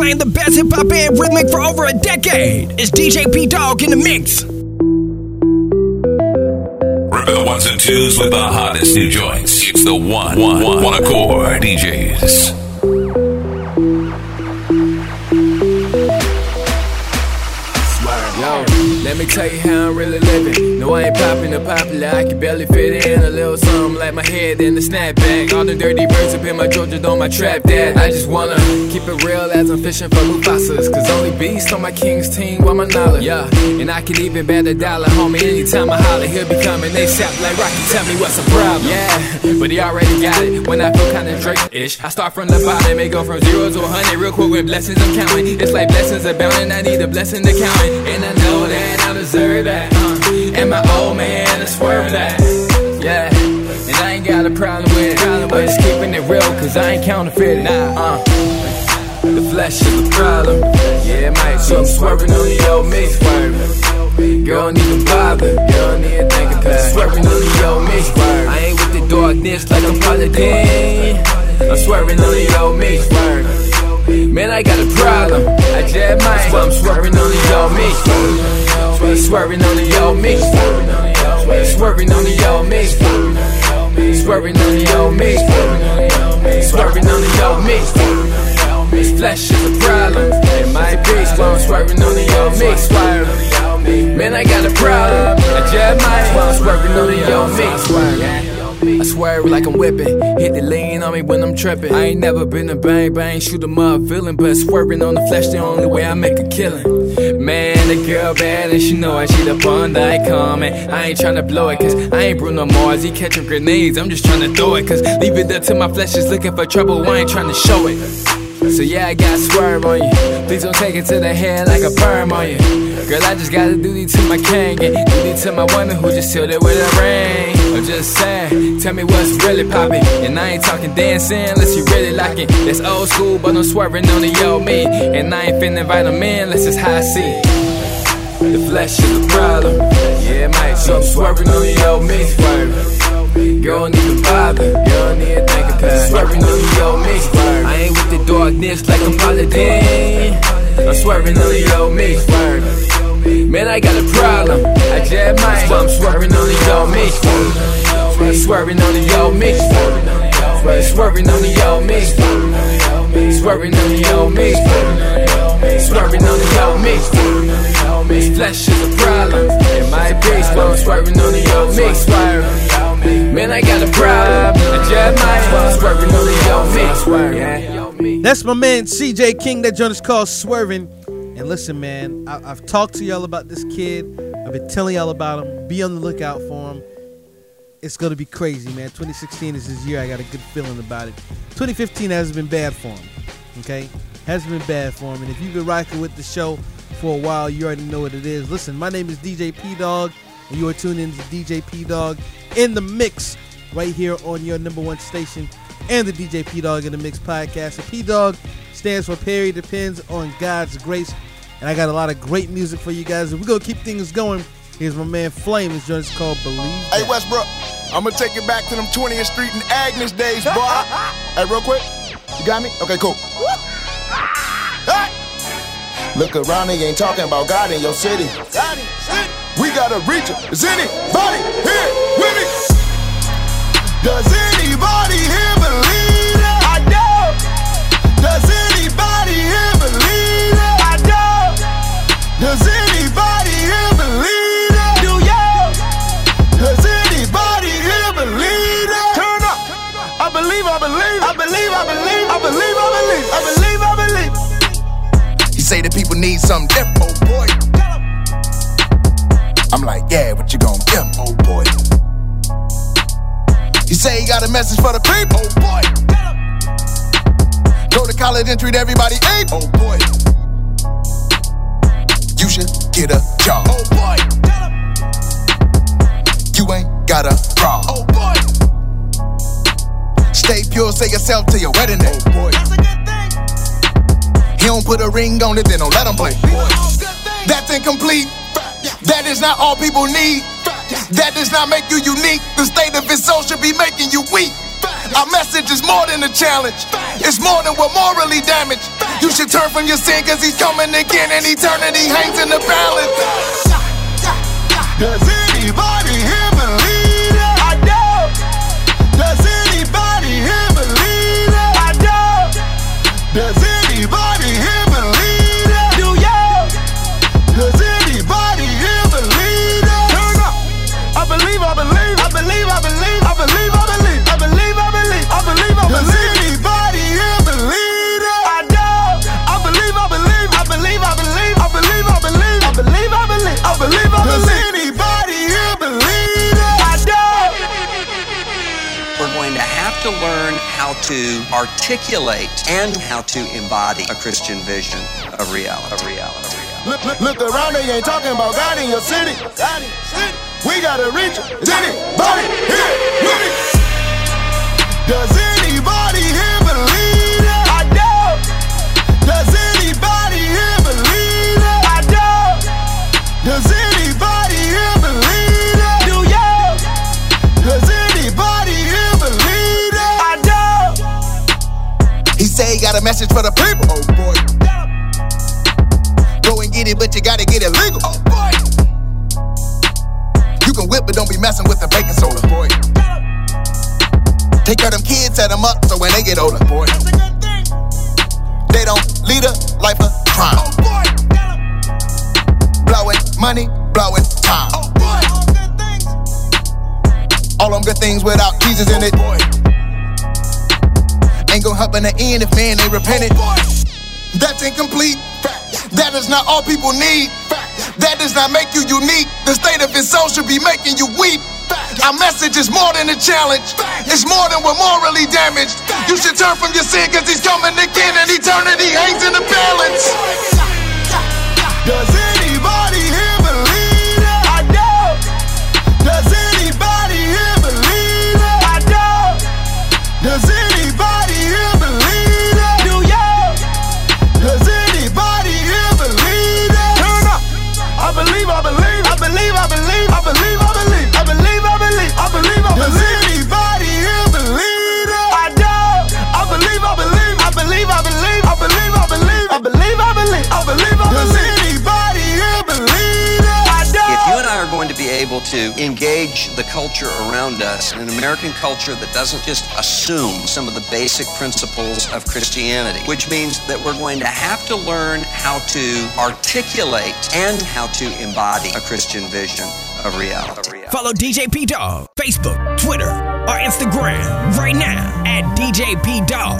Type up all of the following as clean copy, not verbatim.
playing the best hip-hop and rhythmic for over a decade. It's DJ P-Dog in the mix. Ripping the ones and twos with the hottest new joints. It's the one accord DJs. Let me tell you how I'm really living. No, I ain't popping or popular, I can barely fit in. A little something like my head in the snapback. All the dirty birds up in my Georgia Dome, my trap dad. I just wanna keep it real as I'm fishing for Mufasas. Cause only beast on my king's team want my knowledge. Yeah, and I can even bet $1, homie, anytime I holler. He'll be coming ASAP like Rocky, tell me what's the problem. Yeah, but he already got it. When I feel kinda Drake-ish, I start from the bottom and go from 0 to 100 real quick with blessings I'm counting. It's like blessings abounding, I need a blessing to count it. And I know that I deserve that, and my old man is swerve that, yeah, and I ain't got a problem with it, but just keeping it real, cause I ain't counterfeiting, the flesh is the problem, yeah, it might, so I'm swerving on the old me, swerving, girl, don't even bother, girl, don't even think about it, swerving on the old me, I ain't with the darkness like I'm Paladin, I'm swerving on the old me, man, I got a problem, I just might, so I'm swerving on the old me, swerving on the old me, swerving on the old me, swerving on the old me, swerving on the old me. This flesh is a problem, it might be, so I'm swerving on the old me, swerving. Man, I got a problem, I just might, so I'm swerving on the old me, swerving. I swerve like I'm whipping, hit the lean on me when I'm tripping. I ain't never been a bang, shoot 'em up villain, but swerving on the flesh the only way I make a killing. Man, the girl bad and she know I cheat up on the icon, man. I ain't tryna blow it, cause I ain't Bruno Mars, he catching grenades, I'm just tryna throw it, cause leave it up to my flesh is looking for trouble, I ain't tryna show it. So yeah, I got swerve on you, please don't take it to the head like a perm on you. Girl, I just gotta do these to my king, and do these to my woman who just sealed it with a ring. I'm just saying, tell me what's really poppin', and I ain't talking dancing unless you really like it. That's old school, but I'm swerving on the old me, and I ain't finna invite them in unless it's high C. The flesh is a problem, yeah, it might, so I'm swerving on the old me, swerving. Girl, don't even bother, girl, don't even think about it, swerving on the old me, swerving. I ain't with the darkness like I'm Paladin, I'm swerving on the old me, swerving. Man, I got a problem, I just might, so I'm swerving on the old me, swerving on the old me, swerving on the old me, swerving on the old me, swerving on the old me. This flesh is a problem, it might be, so I'm swerving on the old me, swerving. Man, I got a problem, I just might, so I'm swerving on the old me, swerving. That's my man CJ King. That joint is called Swerving. And listen, man, I've talked to y'all about this kid. I've been telling y'all about him. Be on the lookout for him. It's going to be crazy, man. 2016 is his year. I got a good feeling about it. 2015 hasn't been bad for him, okay? Hasn't been bad for him. And if you've been rocking with the show for a while, you already know what it is. Listen, my name is DJ P-Dog, and you are tuned in to DJ P-Dog in the Mix right here on your number one station and the DJ P-Dog in the Mix podcast. And P-Dog stands for Perry Depends on God's Grace. And I got a lot of great music for you guys. And we're going to keep things going. Here's my man Flame. His joint is called Believe That. Hey, Westbrook, I'm going to take it back to them 20th Street and Agnes days, boy. Hey, real quick. You got me? Okay, cool. Hey! Look around, they ain't talking about God in your city. We got to reach it. Is anybody here with me? Does anybody here believe that? I know. Does anybody here believe that? I know. Does anybody here believe that? Do y'all? Does anybody here believe that? Turn up. I believe, I believe, I believe, I believe, I believe, I believe, I believe, I believe. He say that people need something different, oh boy. I'm like, yeah, what you gonna give, oh boy? He say he got a message for the people, oh boy. Go to college and treat everybody eat, oh boy. You should get a job, oh boy. You ain't got a problem, oh boy. Stay pure, say yourself to your wedding day, oh boy. That's a good thing. He don't put a ring on it, then don't let him play, boy. That's incomplete. That is not all people need. That does not make you unique. The state of his soul should be making you weak. Our message is more than a challenge. It's more than we're morally damaged. You should turn from your sin, cause he's coming again, and eternity hangs in the balance. Does anybody here believe it? I don't. Does anybody here believe it? I don't. Does anybody here believe it? Do y'all? Does anybody here believe it? Turn up. I believe, I believe, I believe, I believe, I believe, I believe, I believe, I believe, I believe, I believe. Does anybody here believe it? I don't. I believe, I believe, I believe, I believe, I believe, I believe, I believe, I believe, I believe, I believe. Does anybody here believe it? I don't. We're going to have to learn how to articulate and how to embody a Christian vision of reality. Look around, they ain't talking about God in your city. We gotta reach it. Is anybody here with it? Does anybody here believe it? I don't. Does anybody here believe it? I don't. Does anybody here believe it? Do y'all? Does anybody here believe it? I don't. He say he got a message for the people. Oh boy. Go and get it, but you gotta get it legal. Oh boy. You can whip, but don't be messing with the baking soda, boy. Take care of them kids, set them up, so when they get older, boy, they don't lead a life of crime. Oh boy. Blowing money, blowing time. Oh boy. All them good things without Jesus in it, boy. Ain't gonna help in the end if man ain't repented. Oh, that's incomplete. That is not all people need. That does not make you unique. The state of his soul should be making you weep. Our message is more than a challenge. It's more than we're morally damaged. You should turn from your sin, cause he's coming again, and eternity hangs in the balance. Does anybody here believe it? I don't. Does anybody here believe it? I don't. Does anybody here believe it? Do y'all? Does anybody here believe it? Turn up. I believe, I believe, I believe, I believe, I believe, I believe, I believe, I believe, I believe, I believe. Does anybody here believe it? I don't. I believe, I believe, I believe, I believe, I believe, I believe, I believe, I believe, I believe, I believe. Does anybody here believe it? I don't. If you and I are going to be able to engage the culture around us, an American culture that doesn't just assume some of the basic principles of Christianity, which means that we're going to have to learn how to articulate and how to embody a Christian vision of reality. Follow DJ P Dog, Facebook, Twitter, or Instagram right now at DJ P Dog.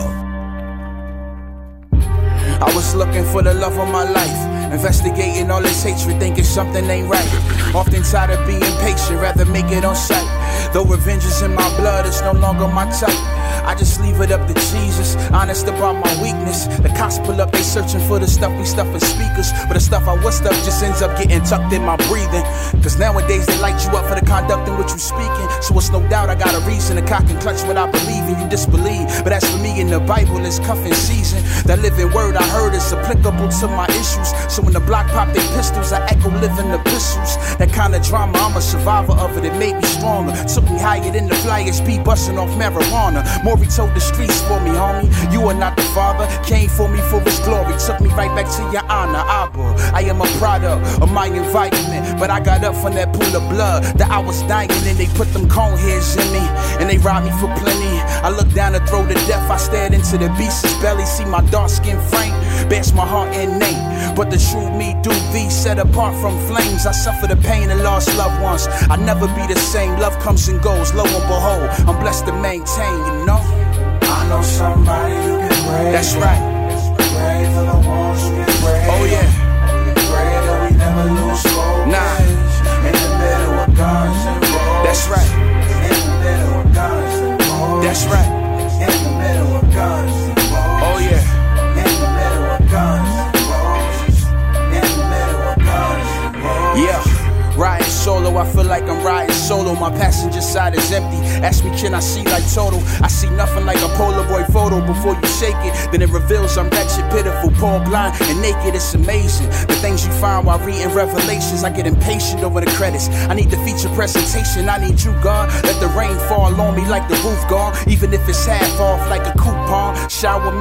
I was looking for the love of my life, investigating all this hatred, thinking something ain't right. Often tired of being patient, rather make it on sight. Though revenge is in my blood, it's no longer my type. I just leave it up to Jesus, honest about my weakness. The cops pull up, they searching for the stuff we stuff in speakers, but the stuff I was stuff just ends up getting tucked in my breathing. Cause nowadays they light you up for the conduct in which you speaking. So it's no doubt I got a reason to cock and clutch what I believe in. You disbelieve, but as for me in the Bible, it's cuffing season. That living word I heard is applicable to my issues. So when the block pop they pistols, I echo living epistles. That kind of drama, I'm a survivor of it, it made me stronger. Took me higher than the flyers, be busting off marijuana. Maury told the streets for me, homie. You are not the father, came for me for his glory. Took me right back to your honor, Abba. I am a product of my environment, but I got up from that pool of blood that I was dying in. They put them cone heads in me, and they robbed me for plenty. I looked down the throat of death, I stared into the beast's belly. See my dark skin frame, bears my heart and name. But the true me do thee, set apart from flames. I suffer the pain and lost loved ones. I never be the same, love comes and goes. Lo and behold, I'm blessed to maintain, you know. I know somebody you can pray. That's right. Pray for the ones who get brave. Oh yeah. Pray that we never lose focus. Nah. In the middle of guns and roses. That's right. In the middle of guns and roses. That's right. In the middle of guns and roses. Oh yeah. In the middle of guns and roses. In the middle of guns and roses. Yeah. Riding solo, I feel like I'm riding solo. My passenger side is empty. Ask me, can I see like total? I see nothing like a Polaroid photo. Before you shake it, then it reveals I'm wretched, pitiful, poor, blind, and naked. It's amazing the things you find while reading Revelations. I get impatient over the credits. I need the feature presentation. I need you, God. Let the rain fall on me like the roof gone. Even if it's half off like a coupon. Shower me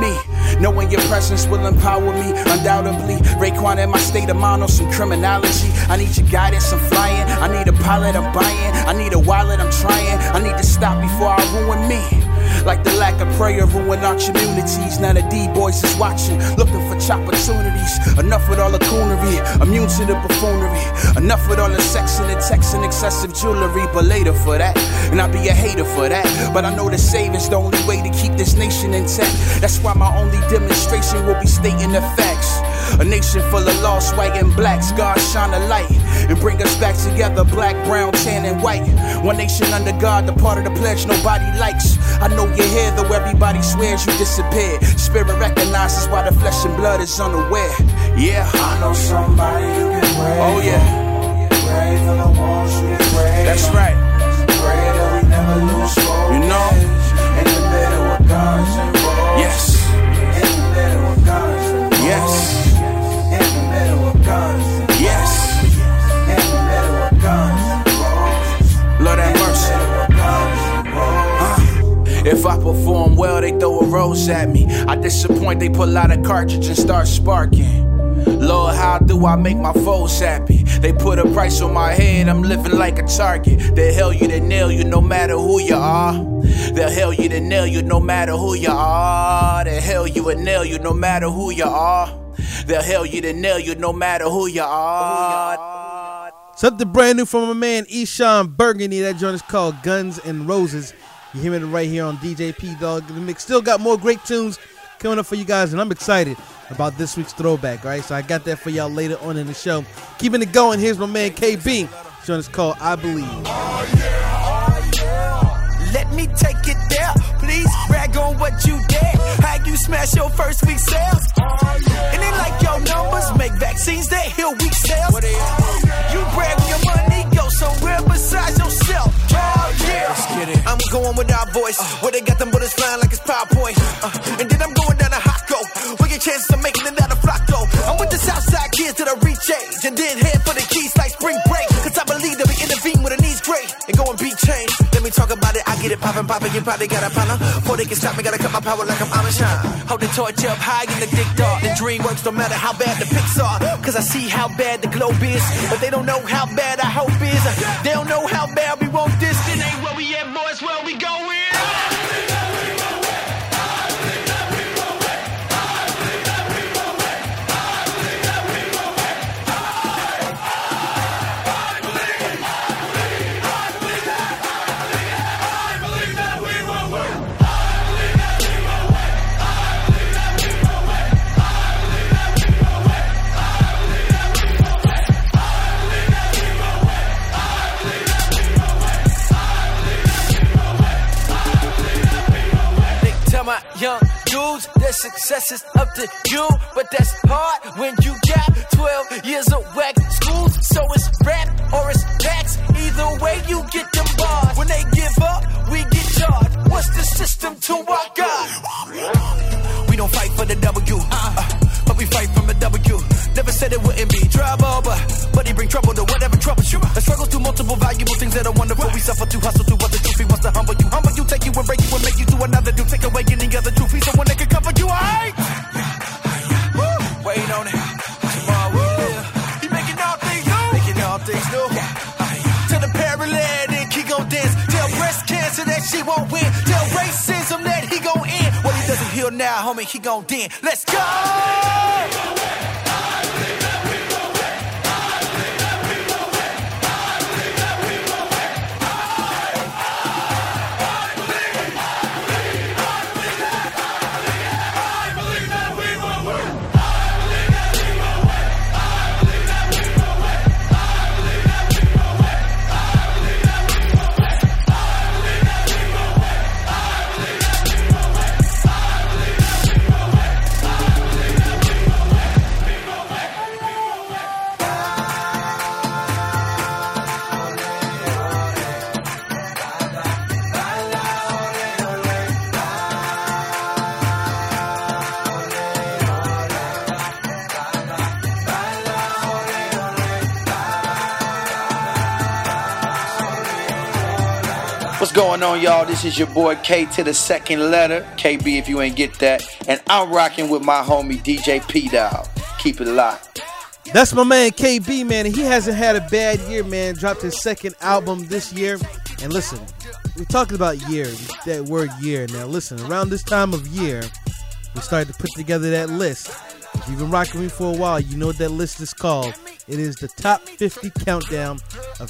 Knowing your presence will empower me, undoubtedly. Raekwon in my state of mind on some criminology. I need your guidance, I'm flying. I need a pilot, I'm buying. I need a wallet, I'm trying. I need to stop before I ruin me. Like the lack of prayer ruin our communities. Now the D-boys is watching, looking for opportunities. Enough with all the coonery, immune to the buffoonery. Enough with all the sex and the text and excessive jewelry. But later for that, and I'll be a hater for that. But I know the save is the only way to keep this nation intact. That's why my only demonstration will be stating the facts. A nation full of lost white and blacks. God shine a light and bring us back together. Black, brown, tan, and white. One nation under God, the part of the pledge nobody likes. I know you're here, though everybody swears you disappeared. Spirit recognizes why the flesh and blood is unaware. Yeah, I know somebody you can pray. Oh yeah, Pray for the ones you can pray. That's right. Pray that we never lose focus. You know? In the middle of guns and roses. Yes. In the middle of guns and roses. Yes. In the middle of guns and roses. Yes. In the middle of guns and roses. Lord have mercy. If I perform well, they throw a rose at me. I disappoint, they pull out a cartridge and start sparking. Lord, how do I make my foes happy? They put a price on my head, I'm living like a target. They'll hell you to nail you no matter who you are. They'll hell you to nail you no matter who you are. They'll hell you and nail you no matter who you are. They'll hell you to nail you no matter who you are. Something brand new from my man Eshon Burgundy. That joint is called Guns N' Roses. You're hearing it right here on DJ P Dog in the Mix. Still got more great tunes coming up for you guys, and I'm excited about this week's throwback, right? So I got that for y'all later on in the show. Keeping it going, here's my man KB. The joint is called I Believe. Let me take it there. Please brag on what you did. How you smash your first week sales. And they like your numbers. Make vaccines that heal weak cells. You brag when your money goes somewhere besides yourself. Oh yeah. Let's get it. I'm going with our voice. Where they got them bullets flying like it's PowerPoint. And then I'm going down to Hocko. Where your chances of making it out of Flocko. I'm with the Southside kids that I reach age. And then head for the keys like spring break. Cause I believe that we intervene when the needs great. And go and beat change. Let me talk about it. I get it poppin', you probably got a problem. Before they can stop me, gotta cut my power like I'm Amish. Hold the torch up high in the dick dog. The dream works no matter how bad the pics are. Cause I see how bad the globe is. But they don't know how bad our hope is. They don't know how bad we want this. It ain't where we at, boys, where we going. My young dudes, their success is up to you, but that's hard when you got 12 years of whack schools. So it's rap or it's facts. Either way, you get them bars. When they give up, we get charged. What's the system to our God? We don't fight for the W, but we fight from the W. Never said it wouldn't be trouble, but he bring trouble to whatever troubles you. I struggle through multiple valuable things that are wonderful. We suffer to hustle through what the truth. He wants to humble you, take you and break you and make you to another dude. Take away any other truth. He's the one that can cover you, alright? Wait on it. Tomorrow we live. He making all things new. Making all things new. To the paralytic, he gon' dance. Tell breast cancer that she won't win. Tell racism that he gon' end. Well, he doesn't heal now, homie, he gon' den. Let's go! What's going on, y'all? This is your boy K to the second letter, KB if you ain't get that. And I'm rocking with my homie DJ P-Dog. Keep it locked. That's my man KB, man. He hasn't had a bad year, man. Dropped his second album this year. And listen, we're talking about year, that word year. Now listen, around this time of year, we started to put together that list. If you've been rocking with me for a while, you know what that list is called. It is the top 50 countdown of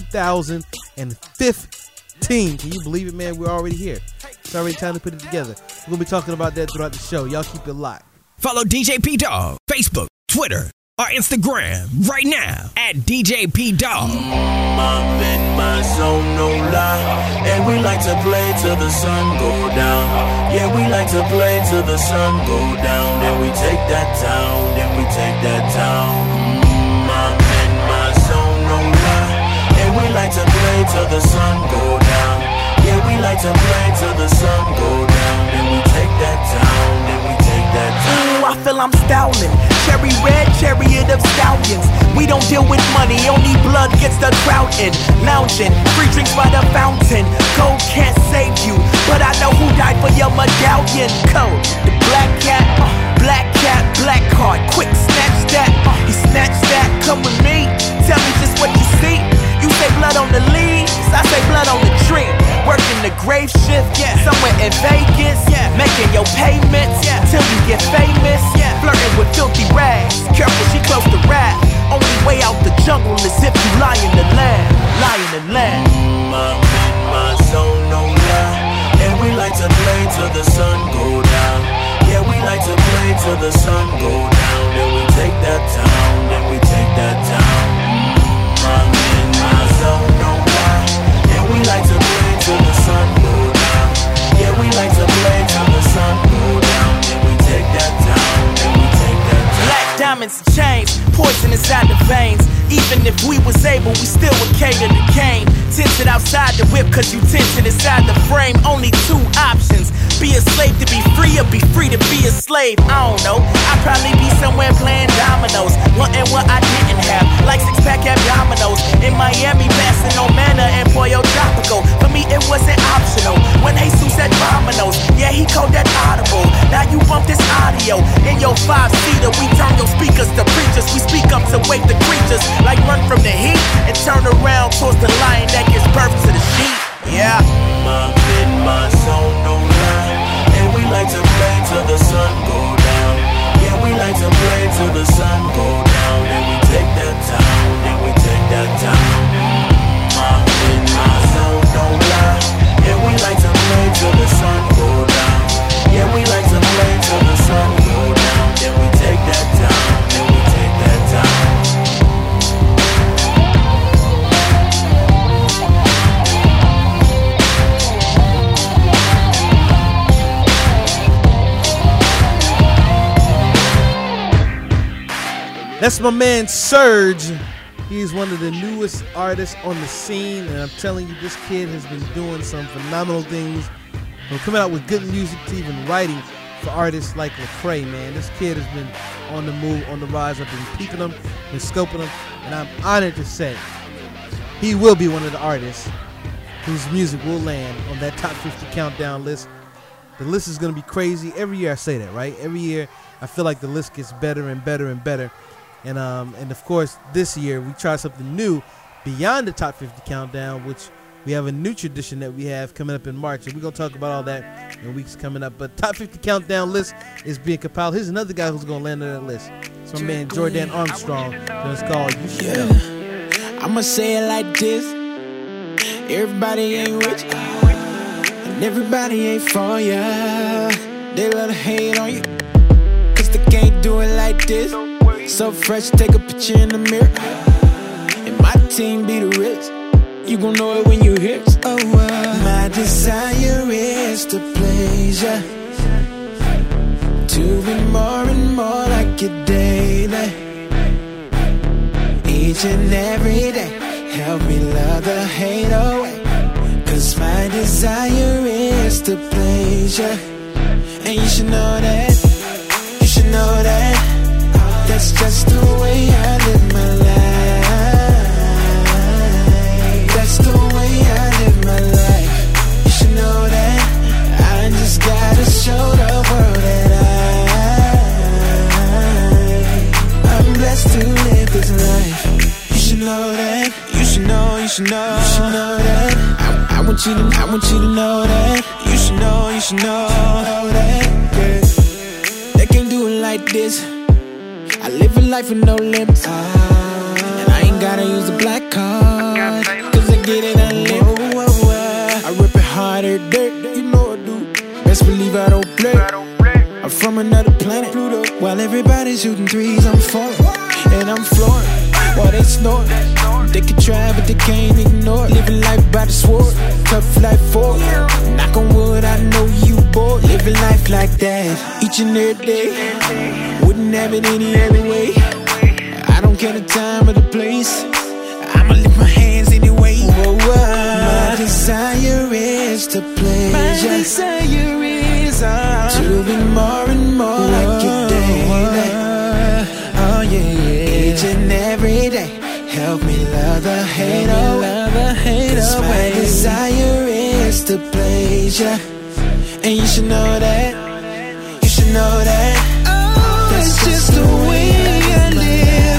2015. Can you believe it, man? We're already here. It's already time to put it together. We're going to be talking about that throughout the show. Y'all keep it locked. Follow DJ P-Dog, Facebook, Twitter, or Instagram right now at DJ P-Dog. I'm in my zone, no lie. And we like to play till the sun go down. Yeah, we like to play till the sun go down. Then we take that town, then we take that town. I'm in my zone, no lie. And we like to play till the sun go down. Yeah, we like to play till the sun go down. Then we take that town, then we take that town. I feel I'm styling. Cherry red, chariot of stallions. We don't deal with money, only blood gets the crowd in. Lounging, free drinks by the fountain. Gold can't save you, but I know who died for your medallion. Code, the black cat, black card. Quick, snatch that, he snatched that. Come with me, tell me just what you see. You say blood on the leaves, I say blood on the tree. Working the grave shift, somewhere in Vegas, making your payments, till you get famous, flirting with filthy rags. Careful, she close to rap. Only way out the jungle is if you lie in the land, lie in the land. I'm in my zone, no lie. And we like to play till the sun go down. Yeah, we like to play till the sun go down. Then we take that town, then we take that town. I'm in my zone, no lie. And we like to play till the sun go down. Yeah, we like to play till the sun go down. Then we take that town, then we take that town. Black diamonds and chains, poison inside the veins. Even if we was able, we still would cater the game. Tinted outside the whip, cause you tinted inside the frame. Only two options, be a slave to be free, or be free to be a slave. I don't know, I'd probably be somewhere playing dominoes, wanting what I didn't have, like six-pack abdominals. In Miami, passing on Manna and Pollo Tropical. For me, it wasn't optional. When Jesus said dominoes, yeah, he called that audible. Now you bump this audio in your 5-seater. We turn your speakers to preachers. We speak up to wake the creatures, like run from the heat and turn around towards the lion that gives birth to the sheep. Yeah. I'm in my zone, no lie. And we like to play till the sun go down. Yeah, we like to play till the sun go down. Then we take that town, then we take that town. I'm in my zone, no lie. And we like to play till the sun go down. Yeah, we like to play till the sun go down. Then we take that town, then we take that town. That's my man Surge. He's one of the newest artists on the scene, and I'm telling you, this kid has been doing some phenomenal things, from coming out with good music to even writing for artists like Lecrae, man. This kid has been on the move, on the rise. I've been peeping him, been scoping him, and I'm honored to say he will be one of the artists whose music will land on that top 50 countdown list. The list is going to be crazy. Every year I say that, right? Every year I feel like the list gets better and better and better. And of course, this year we try something new beyond the top 50 countdown, which we have a new tradition that we have coming up in March. And we're going to talk about all that in weeks coming up. But top 50 countdown list is being compiled. Here's another guy who's going to land on that list. It's my man Jordan Armstrong. And it's called You Should Know. I'ma say it like this. Everybody ain't rich, and everybody ain't for ya. They love to hate on you, cause they can't do it like this. So fresh, take a picture in the mirror. And my team be the rich. You gon' know it when you hear it. Oh, my desire is to please ya, to be more and more like you daily. Each and every day, help me love the hate away. Cause my desire is to please ya. And you should know that, you should know that. That's just the way I live my life. That's the way I live my life. know that. You should know, you should know, you should know that. I want you to know that. You should know that. Yeah. They can't do it like this. I live a life with no limits. And I ain't gotta use the black card, cause I get it unlimited. I rip it harder, dirt, you know I do. Best believe I don't play. I'm from another planet, Pluto. While everybody's shooting threes, I'm falling. And I'm flooring while they snort. They can try, but they can't ignore. Living life by the sword, tough life for it. Knock on wood, I know you bored. Living life like that, each and every day. Wouldn't have it any other way. I don't care the time or the place. I'ma lift my hands anyway. My desire is to please. My desire is to be more and more like you, baby. Oh yeah, each and every day. Help me love the hate away. Cause my desire is to please ya. And you should know that. You should know that. Oh, that's just the way I live.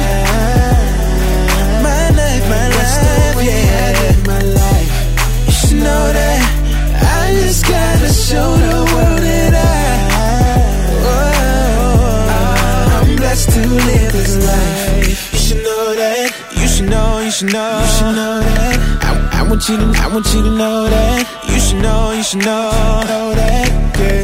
My life, yeah. I live my life. You should know that. I just gotta show the world that I'm blessed to live this life. You should know that. You should know, you should know, you should know that. I want you to know that. You should know that. Yeah.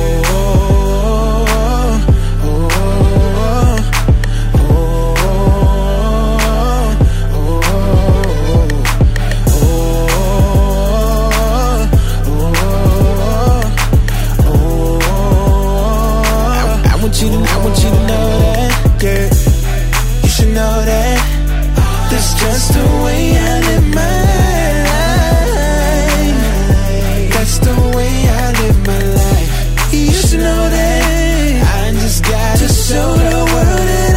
I want you to know that. Yeah. You should know that. That's just the way I live my life. That's the way I live my life. You should know that. I just gotta show the world that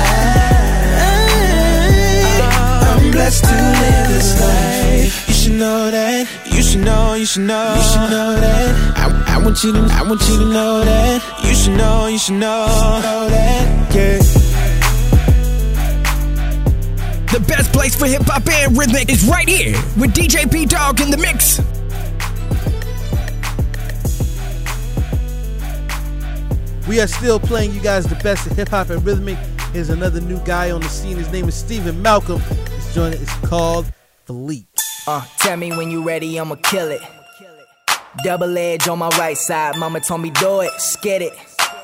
I'm blessed to live this life. You should know that. You should know, you should know, you should know that. I want you to know that. You should know that. Yeah. The best place for hip-hop and rhythmic is right here with DJ P-Dog in the mix. We are still playing you guys the best of hip-hop and rhythmic. Here's another new guy on the scene. His name is Stephen Malcolm. This joint is called Fleek. Tell me when you ready, I'ma kill it. Double edge on my right side. Mama told me do it, skid it.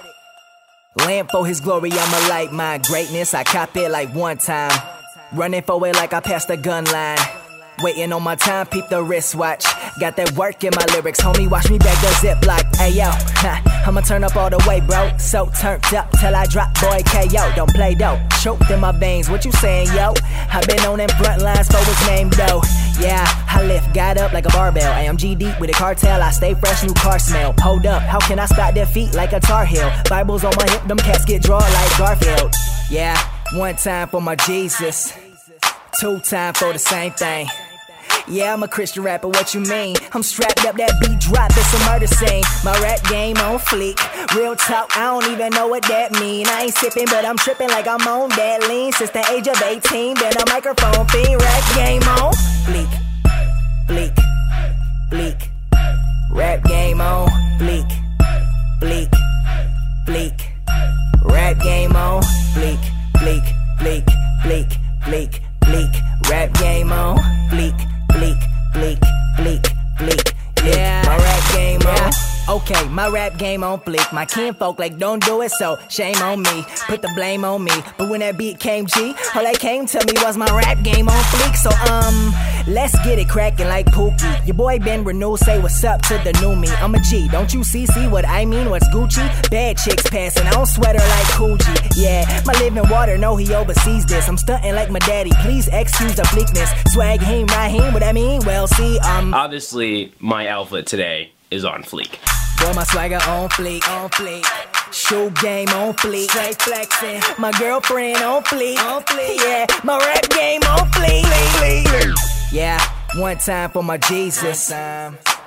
Lamp for his glory, I'ma light my greatness. I cop it like one time. Running for it like I passed the gun line. Waiting on my time, peep the wristwatch. Got that work in my lyrics, homie, watch me back the Ziploc. Hey yo, I'ma turn up all the way, bro. So turned up till I drop, boy, KO. Don't play dope, choked in my veins, what you saying, yo? I been on them front lines for his name, though. Yeah, I lift, got up like a barbell. AMG deep with a cartel, I stay fresh, new car smell. Hold up, how can I spot their feet like a Tar Heel? Bibles on my hip, them cats get drawn like Garfield. Yeah, one time for my Jesus, two time for the same thing. Yeah, I'm a Christian rapper, what you mean? I'm strapped up, that beat drop, it's a murder scene. My rap game on fleek. Real talk, I don't even know what that mean. I ain't sipping, but I'm tripping like I'm on that lean. Since the age of 18, been a microphone fiend. Rap game on fleek. Bleak, bleak. Rap game on bleak. Bleak, bleak. Rap game on bleak, bleak, bleak, bleak, bleak, bleak. Rap game on bleak. Bleak, bleak, bleak, bleak, yeah. My rap game on. Okay, my rap game on bleak. My kinfolk like don't do it, so shame on me. Put the blame on me. But when that beat came G, all that came to me was my rap game on fleek. So let's get it crackin' like Pookie. Your boy Ben Renew, say what's up to the new me. I'm a G, don't you see what I mean? What's Gucci? Bad chicks passing, I don't sweat her like Coogee. Yeah, my living water, know he oversees this. I'm stunting like my daddy, please excuse the bleakness. Swag him, Raheem, what I mean? Well, see, obviously, my outfit today is on fleek. Boy, my swagger on fleek, on fleek. Shoe game on fleek, straight flexing. My girlfriend on fleek, yeah. My rap game on fleek. Yeah, one time for my Jesus,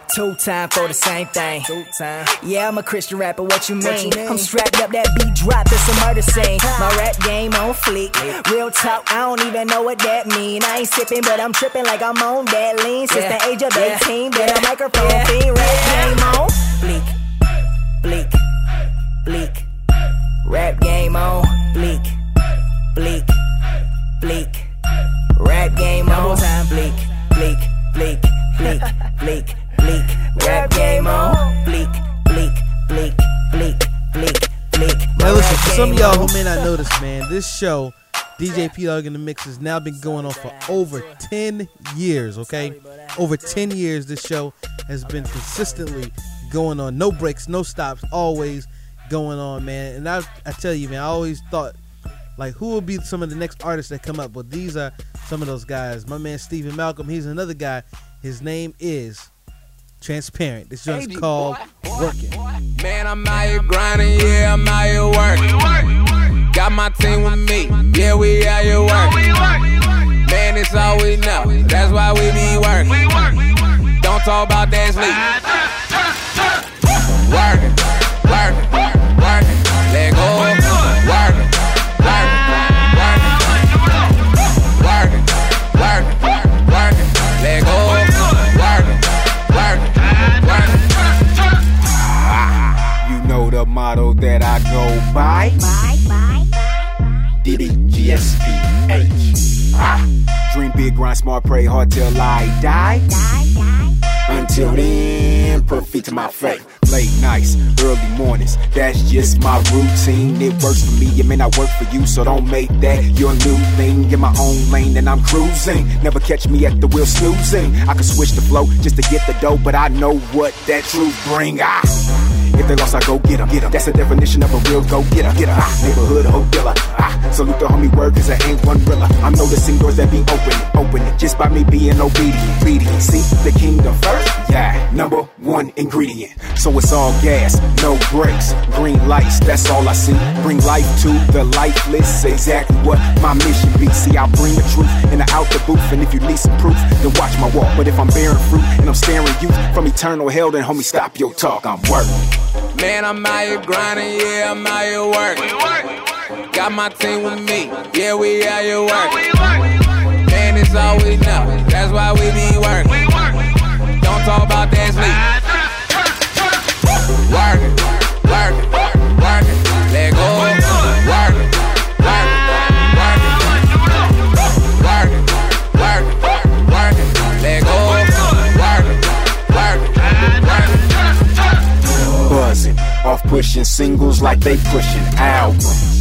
2 times for the same thing. Yeah, I'm a Christian rapper, what you mean? I'm strapped up, that beat drop, it's a murder scene. My rap game on fleek. Real talk, I don't even know what that mean. I ain't sipping, but I'm tripping like I'm on that lean. Since the age of 18, been a microphone fiend. Rap game on bleak, bleak, bleak. Rap game on bleak, bleak, bleak. Rap game on bleak, bleak, bleak, bleak, bleak, bleak. Rap game on bleak, bleak, bleak, bleak, bleak, bleak. Now listen, for some of y'all who may not know this, man, this show, DJ P Dog in the Mix, has now been going on for over 10 years, okay? Over 10 years, this show has been consistently going on. No breaks, no stops, always going on, man. And I tell you, man, I always thought, like, who will be some of the next artists that come up? Well, these are some of those guys. My man Stephen Malcolm, he's another guy. His name is Transparent. This joint's called Working. Man, I'm out here grinding, yeah, I'm out here working. Got my team with me, yeah, we out here working. Man, it's all we know, that's why we be working. Don't talk about that sleep. Working, working, working. Let go, working, working, working, working, working. Let go, working, working, working. You know the motto that I go by. DDGSPH. Dream big, grind smart, pray hard till I die. Until then, put feet to my faith. Late nights, early mornings, that's just my routine. It works for me, it may not work for you, so don't make that your new thing. In my own lane and I'm cruising. Never catch me at the wheel snoozing. I can switch the flow just to get the dough, but I know what that truth bring. If they lost, I go get 'em. That's the definition of a real go-getter. Neighborhood hope dealer. Salute the homie word, cause there ain't one realer. I'm noticing doors that be opening just by me being obedient. See the kingdom first? Yeah, number one ingredient. So it's all gas, no brakes, green lights, that's all I see. Bring life to the lifeless, exactly what my mission be. See, I bring the truth in and out the booth, and if you need some proof, then watch my walk. But if I'm bearing fruit and I'm staring you from eternal hell, then homie, stop your talk, I'm working. Man, I'm out here grinding, yeah, I'm out here working. Got my team with me, yeah, we out here working. Man, it's all we know, that's why we be working. Don't talk about that sleep. Working, working, working. Let go, working, working, working, working, working. Let go, working, working. Buzzing, off pushing singles like they pushing albums.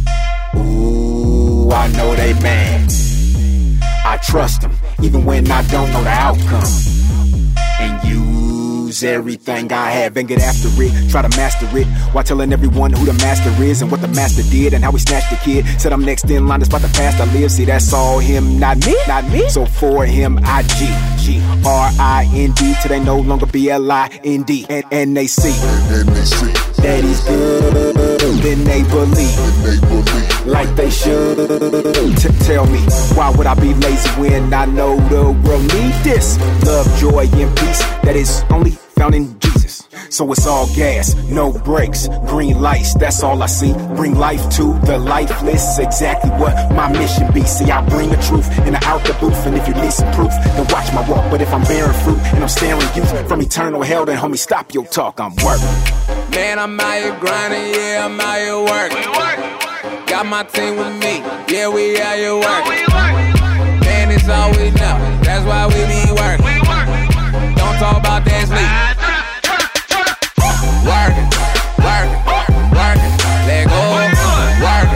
Ooh, I know they mad. I trust them, even when I don't know the outcome. And use everything I have and get after it. Try to master it while telling everyone who the master is and what the master did and how he snatched the kid. Said I'm next in line despite the past I live. See, that's all him, not me, not me. So for him, I G-R-I-N-D till they no longer B-L-I-N-D. And they see that he's good, then they believe like they should. Tell me, why would I be lazy when I know the world need this? Love, joy, and peace that is only found in Jesus. So it's all gas, no brakes, green lights, that's all I see. Bring life to the lifeless, exactly what my mission be. See, I bring the truth in and out the booth, and if you need some proof, then watch my walk. But if I'm bearing fruit and I'm staring you from eternal hell, then homie, stop your talk, I'm working. Man, I'm out here grinding, yeah, I'm out here working. Got my team with me, yeah, we out here working. Man, it's all we know, that's why we be working. Don't talk about that sleep. Working, working, working. Let go, working,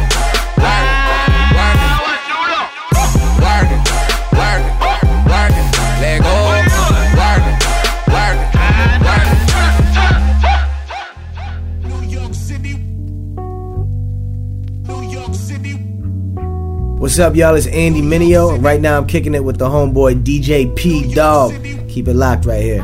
working, working, working, working. Let go, working, working, working. New York City. New York City. What's up, y'all? It's Andy Mineo. Right now I'm kicking it with the homeboy DJ P Dog. Keep it locked right here.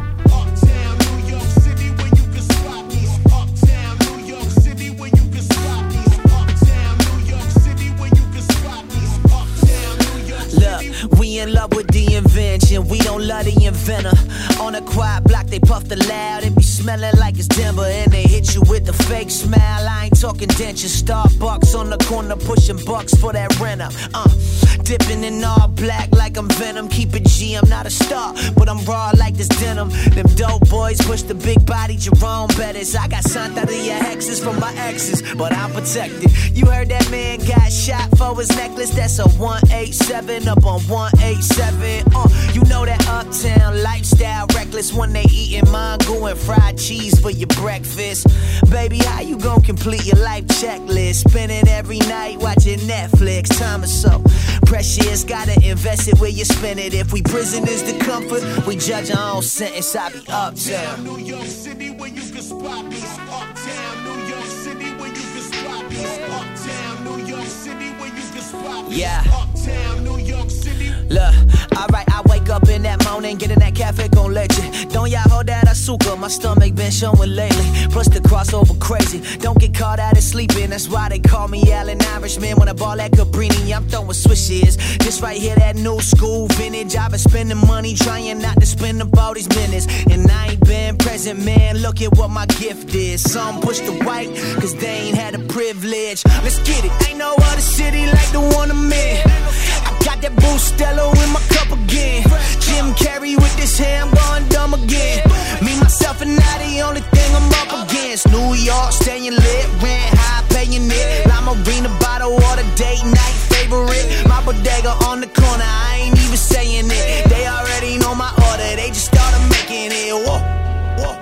We in love with the invention. We don't don't love the inventor. On a quiet block, they puff the loud. It be smelling like it's Denver, and they hit you with the fake smile. I ain't talking dentures. Starbucks on the corner, pushing bucks for that renter. Dipping in all black like I'm Venom. Keep it G, I'm not a star, but I'm raw like this denim. Them dope boys push the big body Jerome Bettis. I got Santa Ria hexes from my exes, but I'm protected. You heard that man got shot for his necklace? That's a 187 up on 187. You know that uptown lifestyle reckless when they eating mango and fried cheese for your breakfast. Baby, how you gon' complete your life checklist? Spending every night watching Netflix. Time is so precious, gotta invest it where you spend it. If we prisoners to comfort, we judge our own sentence. I be uptown. New York City where you can spot me. Uptown, New York City where you can spot me. Uptown, New York City where you can spot me. Yeah. Uptown, New York City. Look, alright, I wake up in that morning, get in that cafe con leche. Don't y'all hold that azúcar, my stomach been showing lately. Plus the crossover crazy, don't get caught out of sleeping. That's why they call me Allen Irishman. When I ball at Cabrini, I'm throwing swishes. This right here, that new school vintage. I've been spending money trying not to spend up all these minutes. And I ain't been present, man, look at what my gift is. Some push the white, cause they ain't had the privilege. Let's get it, ain't no other city like the one I'm in. I got that Bustelo in my cup again. Jim Carrey with this hair, I'm going dumb again. Me, myself, and I, the only thing I'm up against. New York, staying lit, rent high, paying it. Lime Marina, bottle water, date night favorite. My bodega on the corner, I ain't even saying it. They already know my order, they just started making it. Whoa, whoa.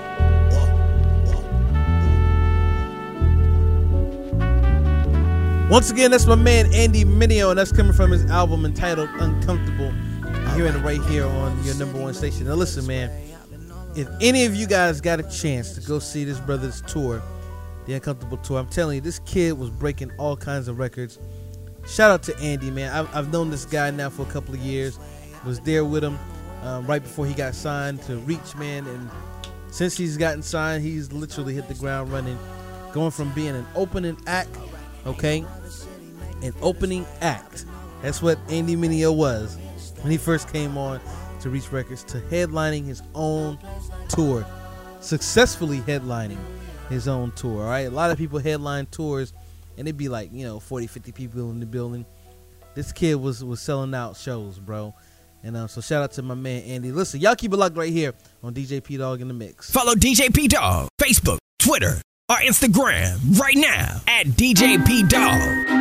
Once again, that's my man Andy Mineo, and that's coming from his album entitled Uncomfortable. You're hearing it right here on your number one station. Now listen, man, if any of you guys got a chance to go see this brother's tour, the Uncomfortable Tour, I'm telling you, this kid was breaking all kinds of records. Shout out to Andy, man. I've known this guy now for a couple of years. Was there with him right before he got signed to Reach, man, and since he's gotten signed, he's literally hit the ground running, going from being an opening act, okay, an opening act. That's what Andy Mineo was when he first came on to Reach Records, to headlining his own tour, successfully headlining his own tour. All right, a lot of people headline tours and it'd be like, 40, 50 people in the building. This kid was selling out shows, bro. And so shout out to my man Andy. Listen, y'all keep it locked right here on DJ P Dog in the Mix. Follow DJ P Dog, Facebook, Twitter, or Instagram right now at DJ P Dog.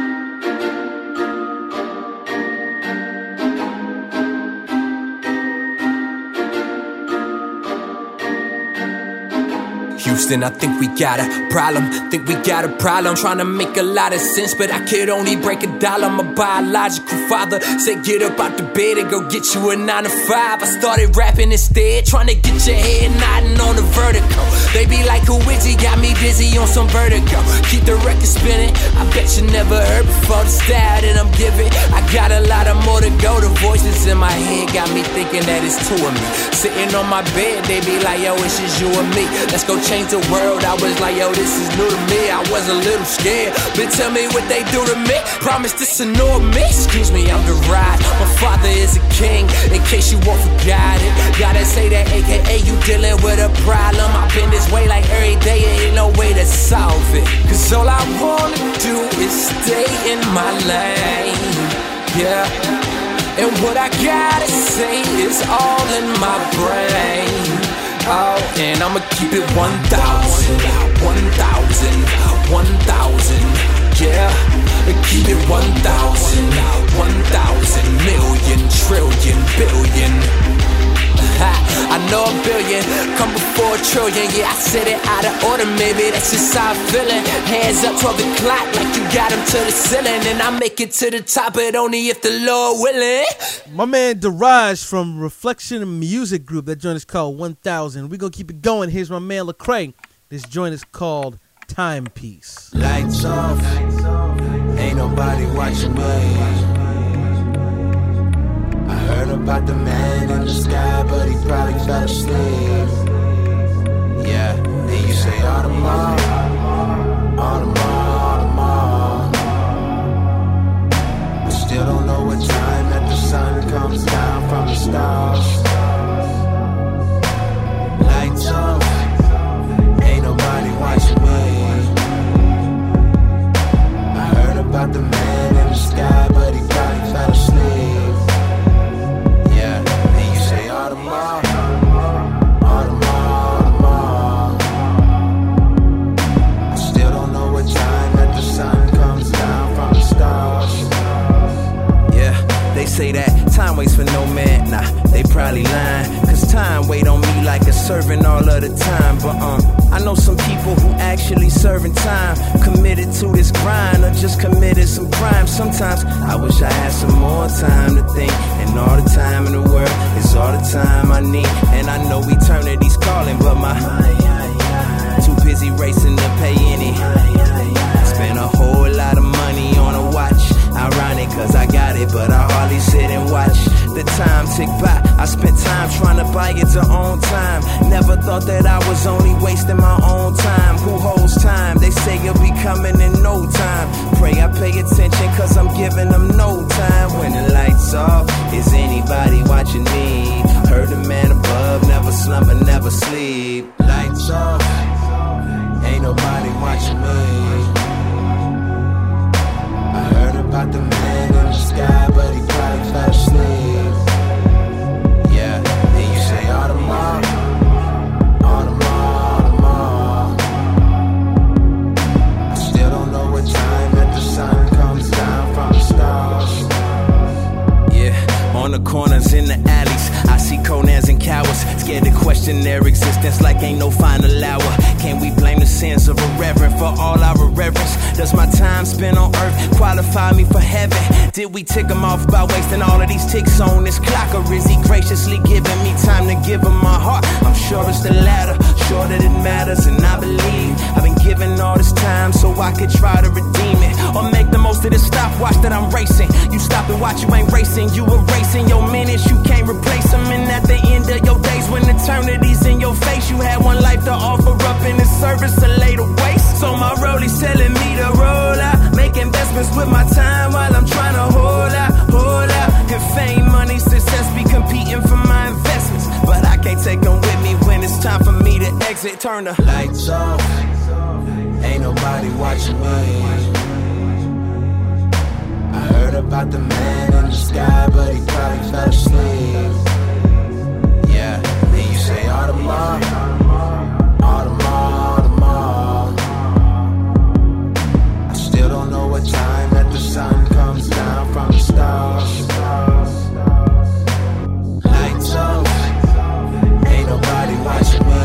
Houston, I think we got a problem. Trying to make a lot of sense, but I could only break $1. My biological father said get up out the bed and go get you a 9 to 5. I started rapping instead, trying to get your head nodding on the vertical. They be like, who is he? Got me dizzy on some vertigo. Keep the record spinning. I bet you never heard before the style that I'm giving. I got a lot of more to go. The voices in my head got me thinking that it's two of me. Sitting on my bed, they be like, yo, it's just you and me. Let's go change the world. I was like, yo, this is new to me. I was a little scared, but tell me what they do to me. Promise this annoy me. Excuse me, I'm the ride. My father is a king, in case you won't forget it. Gotta say that, AKA you dealing with a problem. I've been this way like every day, ain't no way to solve it. Cause all I wanna do is stay in my lane, yeah. And what I gotta say is all in my brain. Oh, and I'ma keep it 1,000, 1,000, yeah. Keep it 1,000, 1,000, million, trillion, billion. I know a billion come before a trillion. Yeah, I said it out of order, maybe that's just how I'm feeling. Hands up 12 o'clock like you got them to the ceiling. And I make it to the top, but only if the Lord willing. My man Daraj from Reflection Music Group, that joint is called 1,000. We're gonna keep it going. Here's my man Lecrae. This joint is called Timepiece. Lights off, ain't nobody watching me. I heard about the man in the sky, but he probably fell asleep. Yeah, and you say Audemars, but still don't know what time that the sun comes down from the stars. probably lying. Cause time wait on me like a servant all of the time. But I know some people who actually serving time, committed to this grind or just committed some crime. Sometimes I wish I had some more time to think, and all the time in the world is all the time I need. And I know eternity's calling, but my too busy racing to pay any. Spend a whole lot of money on a watch. Ironic cause I got it, but I hardly sit and watch the time tick by. I spent time trying to buy it to own time. Never thought that I was only wasting my own time. Who holds time? They say you'll be coming in no time. Pray I pay attention cause I'm giving them no time. When the lights off, is anybody watching me? Heard the man above, never slumber, never sleep. Lights off, ain't nobody watching me. I heard about the man in the sky, but he probably fell asleep. Yeah, and you say Audemars, Audemars, Audemars. I still don't know what time that the sun comes down from the stars. Yeah, on the corners in the alleys, I see conans and cowards, scared to question their existence like ain't no final hour. Can we blame the sins of irreverence for all our reverence? Does my time spent on earth qualify me for heaven? Did we tick him off by wasting all of these ticks on this clock? Or is he graciously giving me time to give him my heart? I'm sure it's the latter, sure that it matters, and I believe I've been given all this time so I could try to redeem it, or make the most of this stopwatch that I'm racing. You stop and watch, you ain't racing, you erasing your minutes, you can't replace them. And at the end of your days, when eternity's in your face, you had one life to offer up in this service, a later waste. So my rollie's telling me to roll out, make investments with my time while I'm trying to hold out, hold out. And fame, money, success be competing for my investments, but I can't take them with me when it's time for me to exit. Turn the lights off, ain't nobody watching me. I heard about the man in the sky, but he probably fell asleep. Yeah, then you say Audemars, Audemars, Audemars. I still don't know what time that the sun comes down from the stars. Lights off, ain't nobody watching me.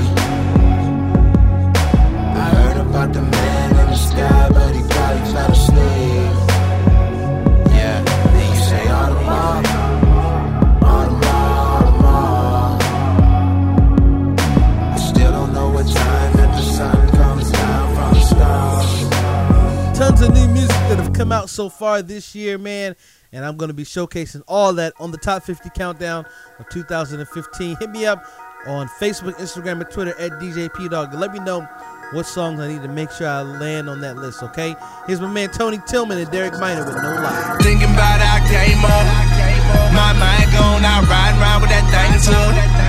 I heard about the man in the sky, but he probably fell asleep. Yeah, then you say Audemars, Audemars, Audemars. I still don't know what time that the sun comes down from the stars. Tons of new music that have come out so far this year, man, and I'm going to be showcasing all that on the Top 50 Countdown of 2015. Hit me up on Facebook, Instagram, and Twitter at DJP-Dog. Let me know what songs I need to make sure I land on that list, okay? Here's my man Tony Tillman and Derek Minor with No Lie. Thinking about I came up, my mind gone, I ride around with that thing too.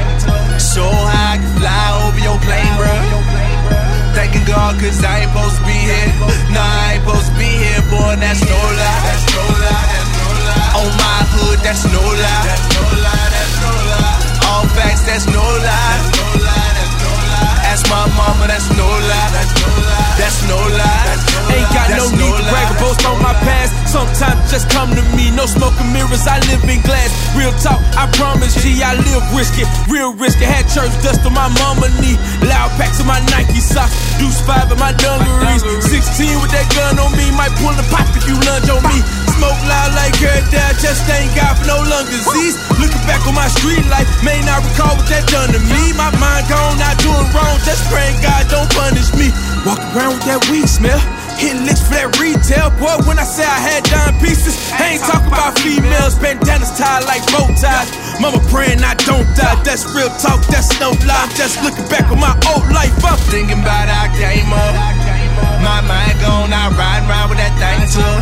So high I can fly over your plane, bro. Thanking God cause I ain't supposed to be here. Nah, I ain't supposed to be here, boy, that's no lie. That's no lie, that's no lie. On my hood, that's no lie. That's no lie, that's no lie. All facts, that's no lie. That's no lie, that's no lie. Ask my mama, that's no lie. That's no lie. That's no lie. Ain't got no need to brag or boast on my past. Sometimes just come to me, no smoke and mirrors, I live in glass. Real talk, I promise G, I live risky. Real risky, had church dust on my mama knee. Loud packs on my Nike socks. Deuce 5 in my dungarees. 16 with that gun on me, might pull the pop if you lunge on me. Smoke loud like her dad, just thank God for no lung disease. Looking back on my street life, may not recall what that done to me. My mind gone, not doing wrong, just praying God don't punish me. Walk around with that weed smell, hitting licks for that retail. Boy, when I say I had dime pieces, I ain't talking about females. Bandanas tied like bow ties. Mama praying I don't die, that's real talk, that's no lie. I'm just looking back on my old life. I'm thinking about I came up, my mind gone, I ride around with that thing too.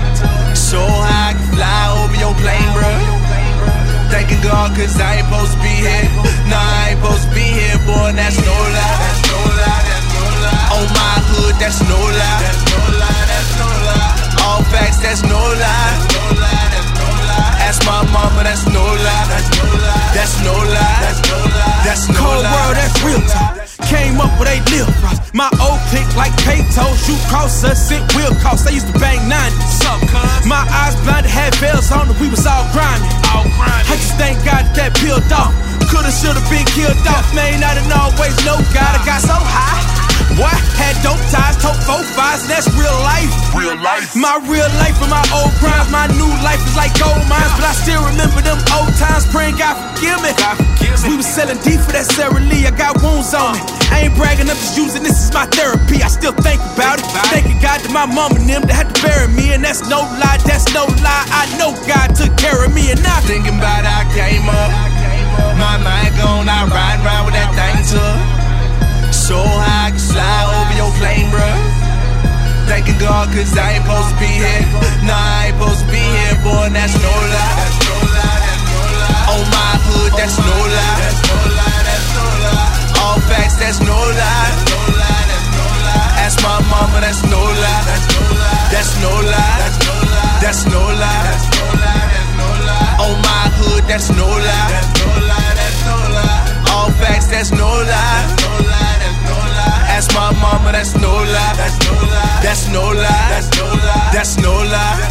So high I can fly over your plane, bro. Thanking God cause I ain't supposed to be here. Nah, I ain't supposed to be here, boy, that's no lie. That's no lie, that's no lie. On my hood, that's no lie. That's no lie, that's no lie. All facts, that's no lie. That's no lie, that's no lie. Ask my mama, that's no lie. That's no lie. That's no lie. That's no lie. That's no cold lie. world, that's real talk. Came up with a lil frost. My old clique like Payto, shoot cross us, it will cost. I used to bang 90s. My eyes blinded, had veils on, and we was all grimy. All I just thank God that peeled off. Coulda, shoulda been killed off. Man, I didn't always know God. I got so high. Boy, had dope ties, tote 4 5s, that's real life. Real life. My real life and my old crimes. My new life is like gold mines, but I still remember them old times. Praying God forgive me. We was selling deep for that Sarah Lee. I got wounds on me. I ain't bragging, I'm just using this as my therapy. I still think about it. Thanking God that my mom and them that had to bury me. And that's no lie, that's no lie. I know God took care of me. And I thinking about how I came up. My mind gone, I ride around with that thing took. So high I can slide over your plane, bruh. Thanking God cause I ain't supposed to be here. Nah, I ain't supposed to be here, boy, and that's no lie. On my hood, that's no lie. All facts, that's no lie. Ask my mama, that's no lie. That's no lie. That's no lie. On my hood, that's no lie. All facts, that's no lie. Ask my mama, that's no lie. That's no lie. That's no lie.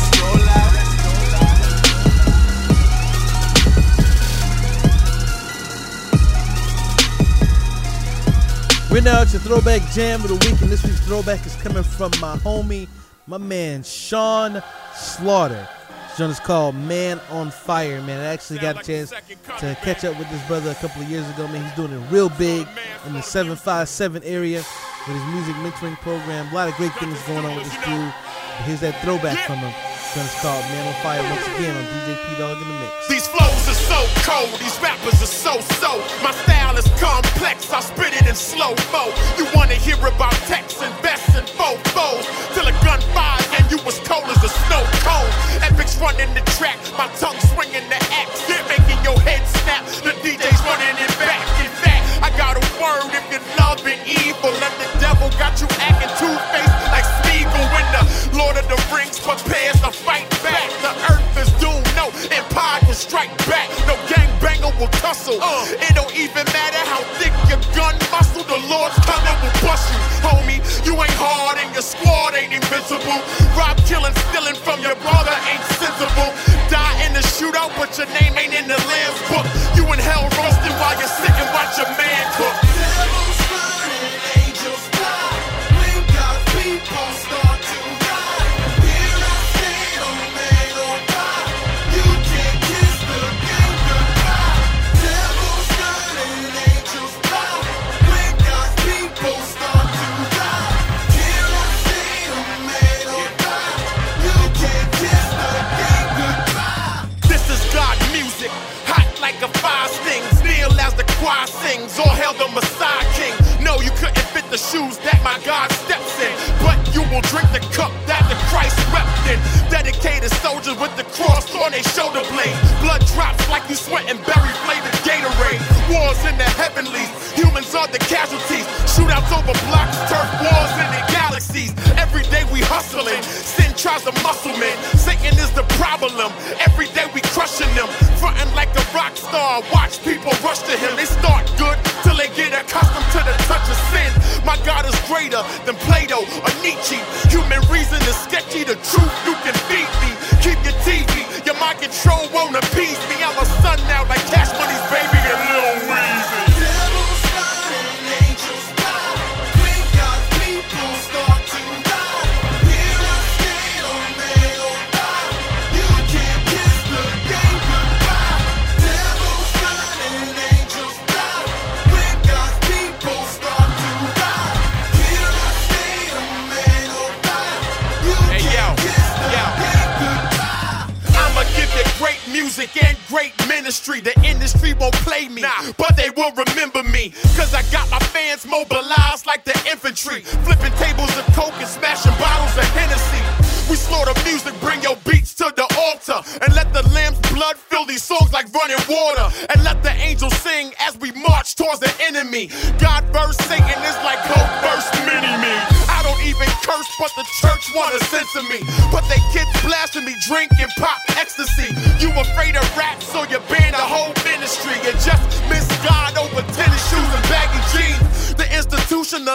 We're now at your throwback jam of the week, and this week's throwback is coming from my homie, my man Sean Slaughter. This joint is called Man on Fire, man. I actually got a chance to catch up with this brother a couple of years ago, man. He's doing it real big in the 757 area with his music mentoring program. A lot of great things going on with this dude. But here's that throwback from him. This joint is called Man on Fire once again on DJ P Dog in the mix. These flows are so cold, these rappers are so. My style is complex, I spit it in slow-mo. You wanna hear about techs and vests and fofos, till a gun fires and you was cold as a snow cone. Epics running the track, my tongue swinging the axe, making your head snap, the DJ's running it back. In fact, I got a word if you're loving evil, and the devil got you acting two-faced like Smeagol when the Lord of the Rings prepares to fight back. The earth is doomed, no empire will strike back, no gangbanger will tussle. It don't even matter how thick your gun muscle, the Lord's coming will bust you. Homie, you ain't hard and your squad ain't invincible. Rob, killing, stealing from your brother ain't sensible. Die in the shootout, but your name ain't in the Lamb's book. You in hell roasting while you're sitting, watch your man cook. Devils running, angels fly. When God's people start to ride, here I stand on Man on Fire. You can't kiss the game goodbye. Devils running, angels fly. When God's people start to ride, here I stand on Man on Fire. You can't kiss the game goodbye. This is God music, hot like a fire stings. Kneel as the choir sings, all hail the Messiah King. No, you couldn't fit the shoes that my God steps in, but you will drink the cup that the Christ wept in. Dedicated soldiers with the cross on their shoulder blades. Blood drops like you sweat and berry flavored Gatorade. Wars in the heavenlies, humans are the casualties. Shootouts over blocks, turf wars in the galaxies. Every day we hustling, sin tries to muscle men. Satan is the problem, every day we crushing them. Frontin' like a rock star, watch people rush to him. They start good till they get accustomed to the touch of sin. My God is greater than Plato or Nietzsche. Human reason is sketchy, the truth you can feed me. Keep your TV, your mind control won't appease me. I'm a son now like Cash Money's baby and Lil Weezy. Devils running, angels fly. When God's people start to ride, here I stand on Man on Fire. You can't kiss the game goodbye. Devils running, angels fly. When God's people start to ride, here I stand on Man on Fire. You can't kiss the game goodbye. I'ma give you great music and great ministry. The industry won't play me, but they will remember me. Cause I got my fans mobilized like the infantry. Flipping tables of coke and smashing bottles of Hennessy. We slaughter music, bring your beats to the altar. And let the lamb's blood fill these songs like running water. And let the angels sing as we march towards the enemy. God verse Satan is like Coke verse Mini-Me. I don't even curse, but the church wanna censor me. But they kids blasting me, drink and pop ecstasy. You afraid of rap, so you ban the whole ministry. You just miss God over tennis shoes and baggy jeans. The institutionalized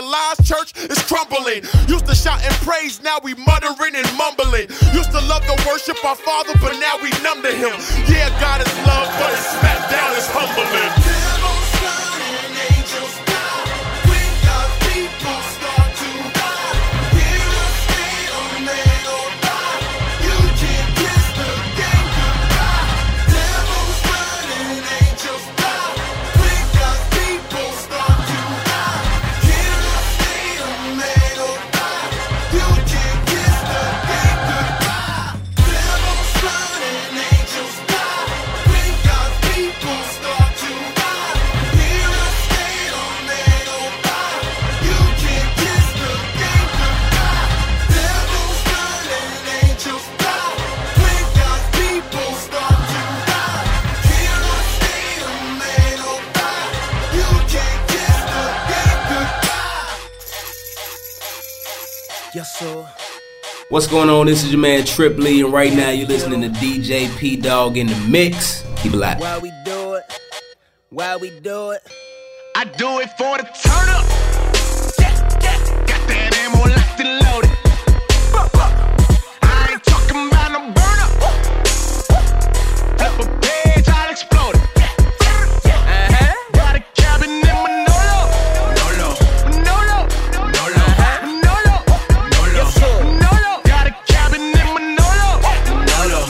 church is crumbling. Used to shout and praise, now we muttering and mumbling. Used to love to worship our Father, but now we numb to him. Yeah, God is love, but his smackdown is humbling. Devils fly and angels die. When God's people start to die, hear us say, oh man, oh die. You can't kiss the game goodbye. Devils fly and angels die. When God's people start to die, hear us say, oh man, oh die. You can't kiss the game goodbye. Devils fly and angels die. When God's people start to die, hear us say, oh man, oh die. You can't kiss the game goodbye. Devils fly and angels die. When God's people start to die, hear us say, oh man, oh die. You can't kiss the game goodbye. Yes, sir. What's going on? This is your man Trip Lee, and right now you're listening to DJ P Dog in the mix. Keep it live. Why we do it? Why we do it? I do it for the turn up. Got that ammo locked and loaded. I ain't talking about no burn up. Flip a page, I'll explode it. Got a cabin in Manolo. Manolo. Got a cabin in Manolo. Manolo.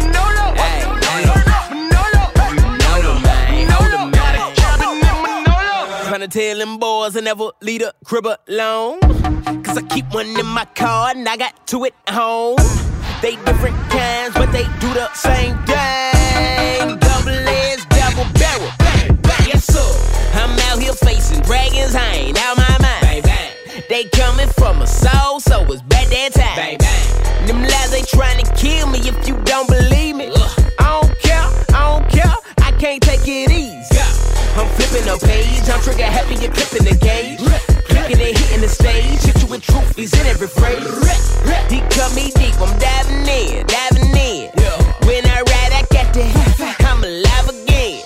Tryna tell them boys I never leave a crib alone. Cause I keep one in my car and I got two at home. They different kinds, but they do the same thing. Double-edged, double barrel. Yes, sir. I'm out here facing dragons, I ain't out my mind. They coming from a soul, so it's bad that time. Them lies they trying to kill me if you don't believe me. I don't care, I can't take it easy. I'm flipping a page, I'm trigger happy, you're clipping the gauge. Clicking and hitting the stage, hit you with truth, he's in every phrase. He cut me deep, I'm diving in. When I ride, I got that, I'm alive again.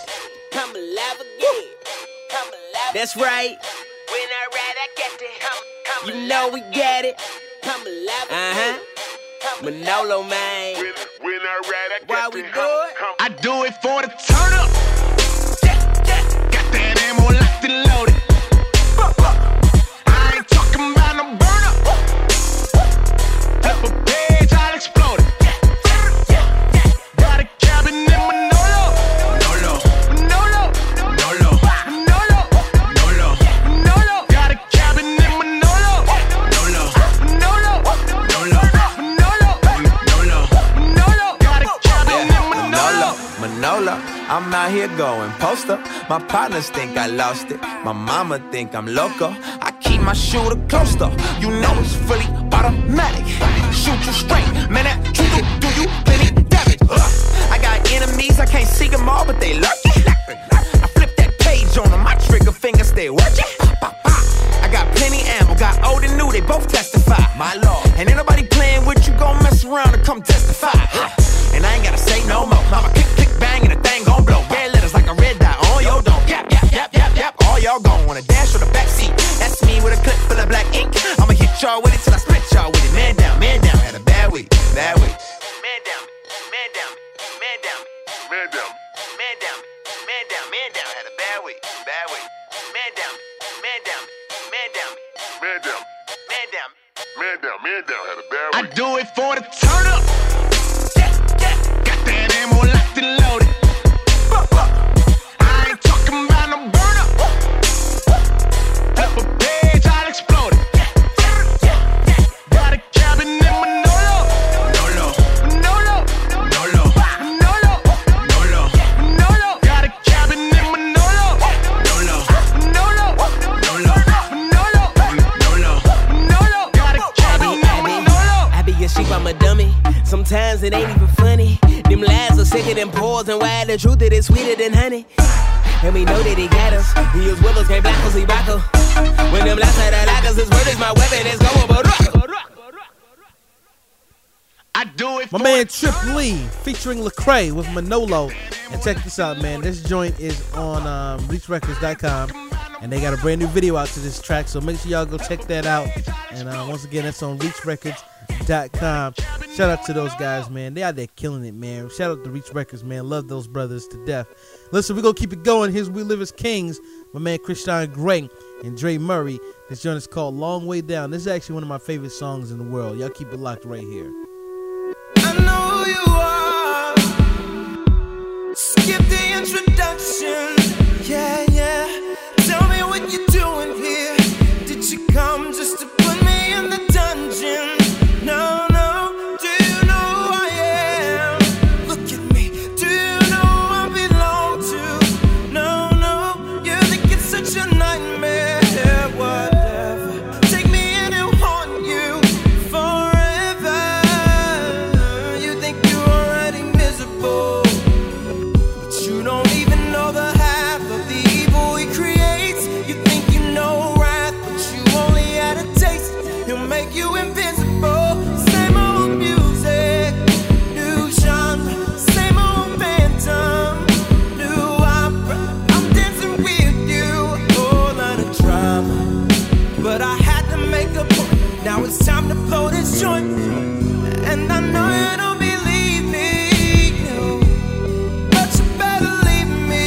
That's right. When I ride, I got that, you know we got it. I'm alive again. Manolo, man. When I ride, I Why we do it? I do it for the turn up. Got that ammo locked and loaded. I ain't talking about no burn up. Flip a page, I'll explode it. Got a cabin in Manolo. Got a cabin in Manolo. Manolo, I'm out here going poster. My partners think I lost it. My mama think I'm loco. I keep my shooter close though. You know it's fully automatic. Shoot you straight, man. That trigger do you plenty damage. I got enemies, I can't see them all, but they lurking. I flip that page on them, my trigger finger stay working. I got plenty ammo, got old and new, they both testify. My lord, ain't nobody playing with you, gon' mess around and come testify. And I ain't gotta say no more. Mama click, click, bang, and the thing gon' blow. Red letters like a red dot on your dome. Yap, yap, yap, yap, yap. All y'all gon' wanna dash or the backseat. That's me with a clip full of black ink. I'ma hit y'all with it till I split y'all with it. Man down, had a bad week, bad week. Man down, had a bad week, bad week. Man down, had a bad week. I do it for the turn up. Got that ammo locked and loaded. I ain't talking about no burn up. Flip a page, I'll explode it. Got a cabin in Manolo. Got a cabin in Manolo. Got a cabin in Manolo. I be a sheep, I'm a dummy. Sometimes it ain't even funny. Them lies are sicker than poison. Why the truth it is sweeter than honey. And we know that he got us. He is with us, can't block us, he rock us. When them lies are the lockers, his word is my weapon. It's going but I do it. My man Trip Lee featuring Lecrae with Manolo. And check this out, man. This joint is on ReachRecords.com. And they got a brand new video out to this track, so make sure y'all go check that out. And once again, that's on reachrecords.com. Shout out to those guys, man. They out there killing it, man. Shout out to Reach Records, man. Love those brothers to death. Listen, we're going to keep it going. Here's We Live as Kings, my man Christian Grey and Dre Murray. This joint is called Long Way Down. This is actually one of my favorite songs in the world. Y'all keep it locked right here. I know who you are. Skip the introduction. Yeah, yeah. Tell me what you're doing here. Did you come just to put me in the dungeon? No, no. Do you know who I am? Look at me. Do you know who I belong to? No, no. You think it's such a nightmare. Whatever. Take me in and haunt you forever. You think you're already miserable, but you don't even know the half of the evil he creates. You think you know wrath, but you only had a taste. He'll make you invincible. Same old music, new genre. Same old phantom, new opera. I'm dancing with you, a whole lot of drama, but I had to make a point. Now it's time to blow this joint, and I know you don't believe me, no, but you better leave me.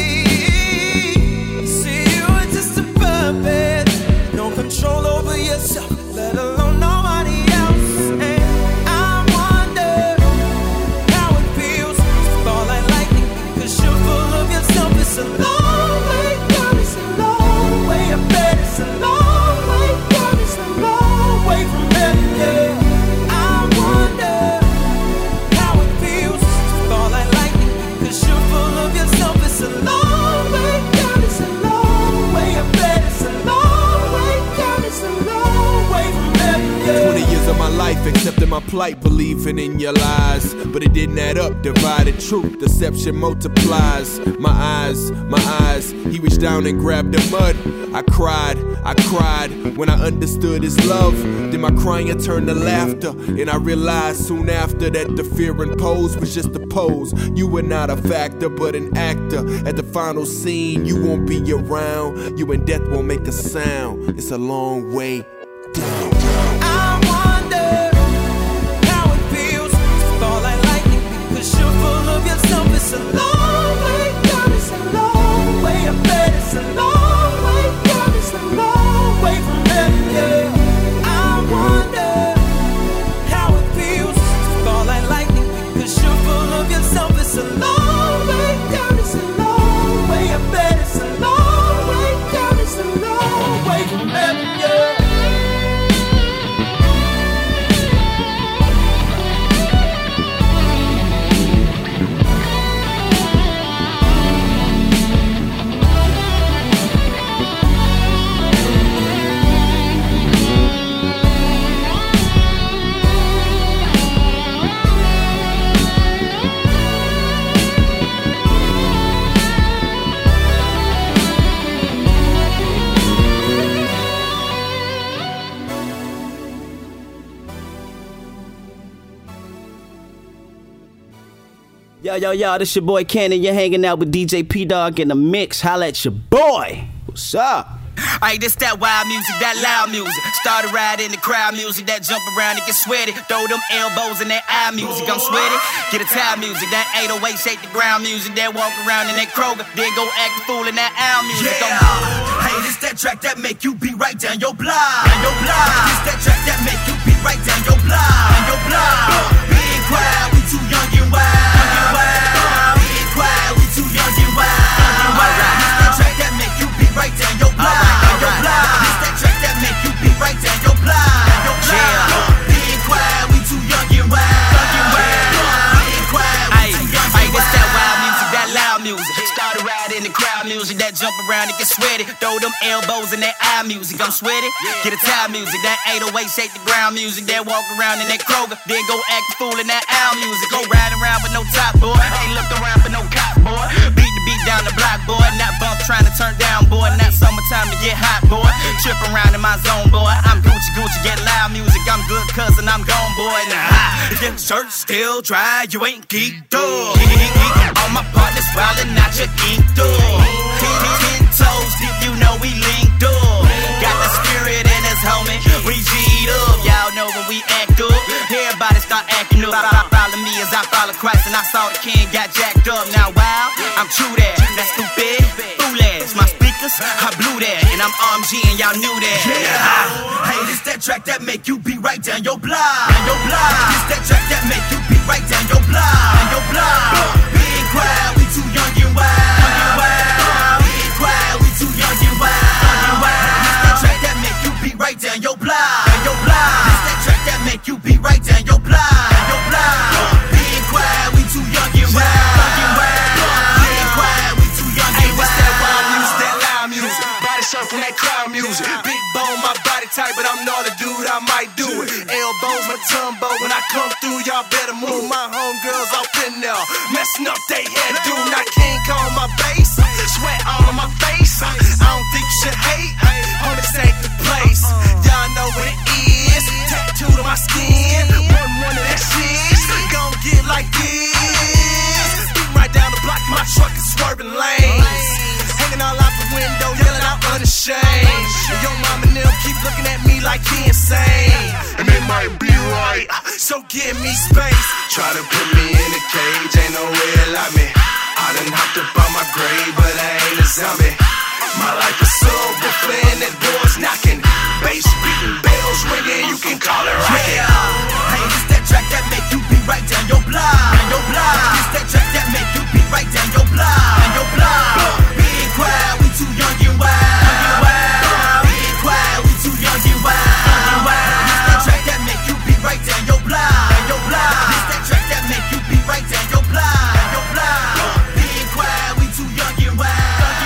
See, you are just a puppet, no control over yourself, let alone nobody else. And I wonder how it feels to fall like lightning, 'cause you're full of yourself. It's a long way down, it's a long way up there, it's a long way down, it's a long way from heaven, yeah. I wonder how it feels to fall like lightning, 'cause you're full of yourself. It's a long way down, it's a long way up there, it's a long way down, it's a long way from heaven, yeah. 20 years of my life accepting my plight, believing in your lies, but it didn't add up. Divided truth, deception multiplies. My eyes, he reached down and grabbed the mud. I cried when I understood his love. Then my crying turned to laughter, and I realized soon after that the fear and pose was just a pose. You were not a factor, but an actor. At the final scene, you won't be around. You and death won't make a sound. It's a long way down. I wonder how it feels to fall like lightning, 'cause you're full of yourself. It's a long way down, it's a long way up there, it's a long way down, it's a long way from heaven, yeah. I wonder how it feels to fall like lightning, 'cause you're full of yourself. It's a long way down, it's a long way up there, it's a long way down, it's a long way from heaven, yeah. Yo, this your boy Cannon. You're hanging out with DJ P-Dog in the mix. Holla at your boy. What's up? Ayy, this that wild music, that loud music. Start a ride in the crowd music, that jump around and get sweaty. Throw them elbows in that eye music, I'm sweaty. Get a tie music, that 808 shake the ground music. That walk around in that Kroger, then go act the fool in that owl music. Yeah, hey, this that track that make you be right down your block. This that track that make you be right down your block. Being quiet, we too young and wild. Being quiet, we too young and wild. This that track that make you be right down your block. This that track that make you be right down your block. Being quiet, we too young and wild. Being quiet, we too young and wild. This that wild music, that loud music. Start a ride in the crowd music, that jump around and get sweaty. Throw them elbows in that eye music, I'm sweaty. Get a tie music, that 808 shake the ground music. That walk around in that Kroger, then go act the fool in that owl music. Go riding around with no top, boy. Ain't look around for no cop, boy. Beat the beat down the block, boy. Not bump trying to turn down, boy. Not summertime to get hot, boy. Trip around in my zone, boy. I'm Gucci, get loud music. I'm good cousin, I'm gone, boy. Nah, if your shirt still dry, you ain't geeked up. All my partners wildin', not your geeked up. toes deep, you know we linked up. Got the spirit in us, homie. We G'd up. Y'all know when we act up, everybody start acting up. Follow me as I follow Christ, and I saw the king got jacked up. Now wow, I'm true that. That's stupid, foolish. My speakers, I blew that, and I'm RMG, and y'all knew that. Yeah. Hey, this that track that make you be right down your block. This that track that make you be right down your block. Being quiet, we too young and wild. Being quiet, we too young and wild. This that track that make you be right down your block. This that track that make you be right down your block. Being quiet, we too young and wild. Being quiet, we too young and wild. That wild music, that loud music, body surf from that crowd music. Big bone, my body type, but I'm not a dude, I might do it. Elbows, my tumbo, when I come through, y'all better move. My homegirls off in there, messing up they head, dude. Not King Kong, my bass, sweat all on my face. I don't think you should hate, homie, this ain't the place. Y'all know what it is, tattooed on my skin. One of that shit, gon' get like this. Beating right down the block, my truck is swerving lanes. Hanging all out the window, yelling out unashamed. Yo, mama and them keep looking at me like he insane. And they might be right, so give me space. Try to put me in a cage, ain't no way to lock me. I done hopped up on my grave, but I ain't a zombie. My life is subwoofer and that door's knocking. Bass beating, bells ringing, you can call it rockin'. Yeah. Hey, this that track that make you be right down your block. This that track that make you be right down your block. Being quiet, we too young and wild. Being quiet, we too young and wild. This that track that make you be right down your block. This that track that make you be right down your block. Being quiet, we too young and wild.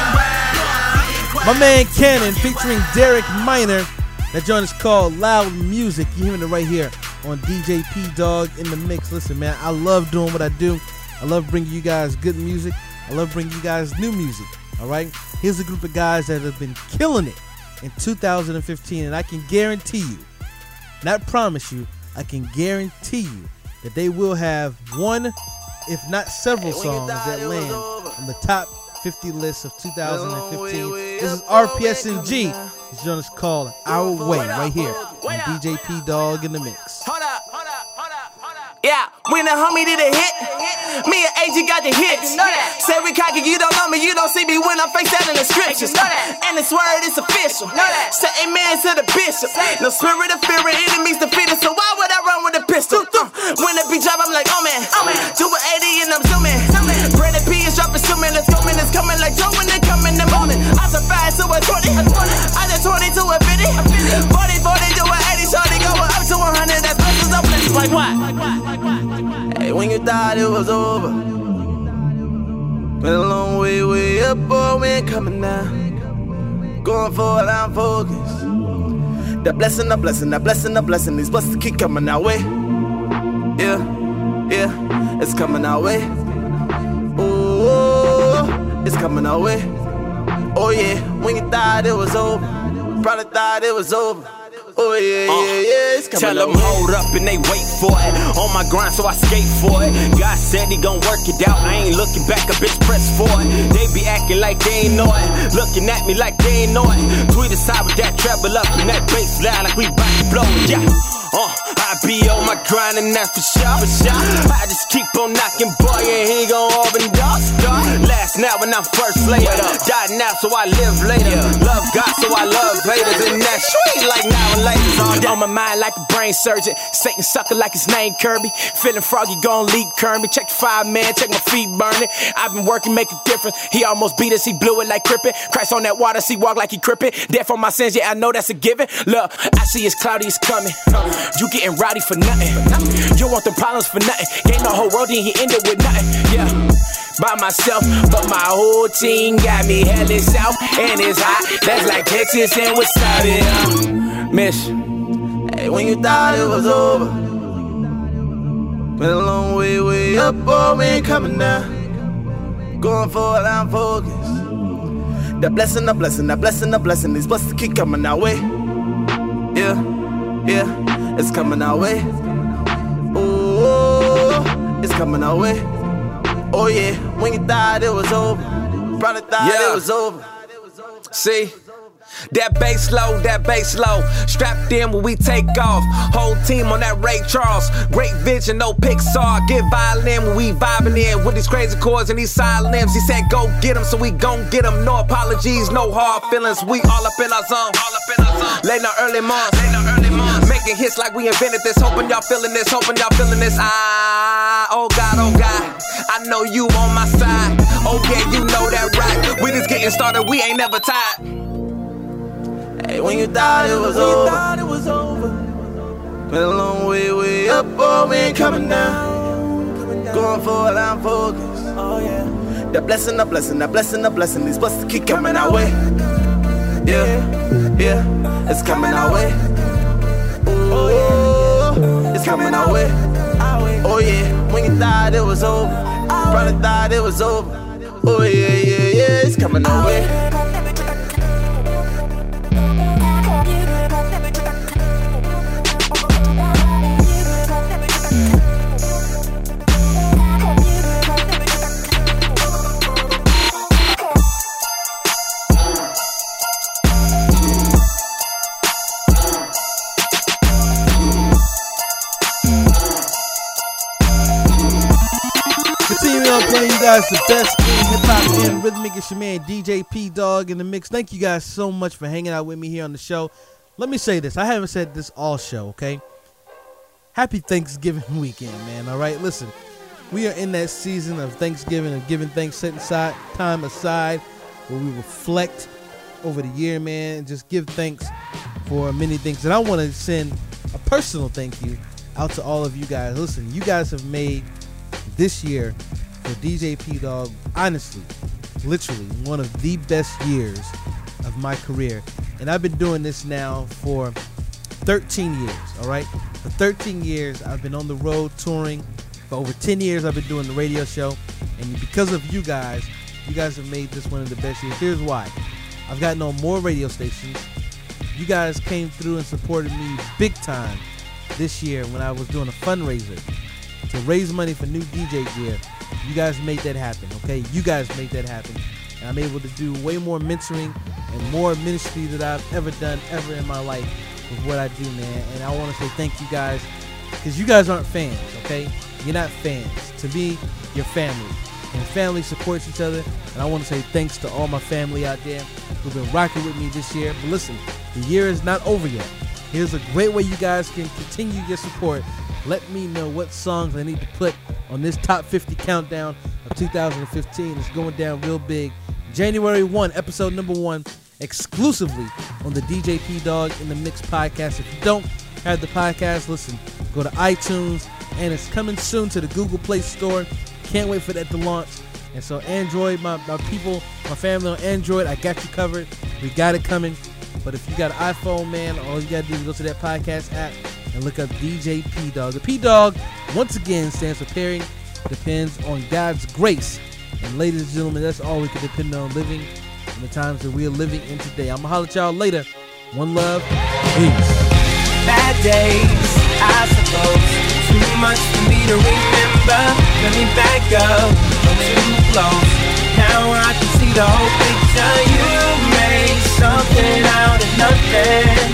My man Cannon featuring Derek Minor. That joint is called Loud Music. You hearing it right here on DJ P Dog in the mix. Listen, man, I love doing what I do. I love bringing you guys good music. I love bringing you guys new music. All right? Here's a group of guys that have been killing it in 2015, and I can guarantee you, not promise you, I can guarantee you that they will have one, if not several songs that land on the top 50 list of 2015. This is RPSNG. This joint is called Our Way right here on DJ P Dog in the mix. Yeah, when the homie did a hit, me and AG got the hits. Say we cocky, you don't know me, you don't see me when I'm face out in the scriptures. And this word is official. Say amen to the bishop. No spirit of fear, enemies defeated. So why would I run with a pistol? When the beat drop, I'm like, oh man. Do an 80 and I'm zooming. Brandon P is dropping, zooming. It's coming, like Joe when they come in the morning. I survived to a 20. I did 20 to a 50. 40 to a 80. Shorty go up to 100. That's blessings on blessings. Like what? Hey, when you thought it was over, went a long way, way up, boy, we ain't coming down. Going forward, I'm focused. The blessing, the blessing, the blessing, the blessing. These blessings keep coming our way. Yeah, it's coming our way. Oh, it's coming our way. Oh yeah, when you thought it was over, probably thought it was over. Oh yeah, it's coming. Tell them hold up and they wait for it. On my grind, so I skate for it. God said he gon' work it out. I ain't looking back, a bitch press for it. They be acting like they ain't know it, looking at me like they ain't know it. Tweet aside with that treble up and that bass line like we bout to blow it. Yeah. I be on my grind and that's for sure. I just keep on knocking, boy, and he gon' open doors. Last night when I'm first later, died now so I live later. Love God so I love haters, and that sweet like now and later. On my mind like a brain surgeon, Satan sucker like his name Kirby. Feeling froggy, gon' leak Kirby. Check the 5 man, check my feet burning. I've been working, make a difference. He almost beat us, he blew it like Crippin. Christ on that water, see walk like he crippin'. Death for my sins, yeah I know that's a given. Look, I see it's cloudy, it's coming. You getting rowdy for nothing. You want them problems for nothing. Ain't no whole world, then he ended with nothing. Yeah, by myself, but my whole team got me hella south, and it's hot. That's like Texas and wasabi. Miss, hey, when you thought it was over, went a long way, way up, boy, we ain't coming down. Going forward, I'm focused. The blessing, the blessing, the blessing, the blessing. These blessings keep coming our way. Yeah. It's coming our way. Oh, it's coming our way. Oh yeah, when you thought it was over, probably thought it was over. See? That bass low, strapped in when we take off. Whole team on that Ray Charles. Great vision, no Pixar. Get violin when we vibing in with these crazy chords and these silent. He said go get 'em, so we gon' get 'em. No apologies, no hard feelings. We all up in our zone. Late night, early months. Making hits like we invented this. Hoping y'all feeling this, oh God, I know you on my side. Oh yeah, you know that right. We just getting started, we ain't never tired. Hey, when you thought it was over, been a long way up, oh, we ain't coming down. Going forward, I'm focused. Oh yeah, the blessing, these blessings keep coming our way. Yeah, it's coming our way. Oh, it's coming our way. Oh yeah, when you thought it was over, probably thought it was over. Oh yeah, it's coming our way. Playing you guys the best in hip-hop and rhythmic. It's your man DJ P Dog in the mix. Thank you guys so much for hanging out with me here on the show. Let me say this. I haven't said this all show, okay? Happy Thanksgiving weekend, man. All right, listen. We are in that season of Thanksgiving and giving thanks, setting time aside where we reflect over the year, man, and just give thanks for many things. And I want to send a personal thank you out to all of you guys. Listen, you guys have made this year for DJ P Dog, honestly, literally one of the best years of my career. And I've been doing this now for 13 years, all right? For 13 years, I've been on the road touring. For over 10 years, I've been doing the radio show. And because of you guys have made this one of the best years. Here's why. I've gotten on more radio stations. You guys came through and supported me big time this year when I was doing a fundraiser to raise money for new DJ gear. You guys made that happen, okay? You guys made that happen. And I'm able to do way more mentoring and more ministry that I've ever done ever in my life with what I do, man. And I want to say thank you guys, because you guys aren't fans, okay? You're not fans. To me, you're family. And family supports each other. And I want to say thanks to all my family out there who've been rocking with me this year. But listen, the year is not over yet. Here's a great way you guys can continue your support. Let me know what songs I need to put on this top 50 countdown of 2015. It's going down real big. January 1, episode number 1, exclusively on the DJ P Dog in the Mix podcast. If you don't have the podcast, listen, go to iTunes, and it's coming soon to the Google Play Store. Can't wait for that to launch. And so Android, my people, my family on Android, I got you covered. We got it coming. But if you got an iPhone, man, all you got to do is go to that podcast app and look up DJ P Dog. The P Dog, once again, stands for Perry Depends on God's Grace. And ladies and gentlemen, that's all we can depend on living in the times that we are living in today. I'm going to holler at y'all later. One love. Peace. Bad days, I suppose. Too much for me to remember. Let me back up. I'm too close. Now I can see the whole picture. You made something out of nothing.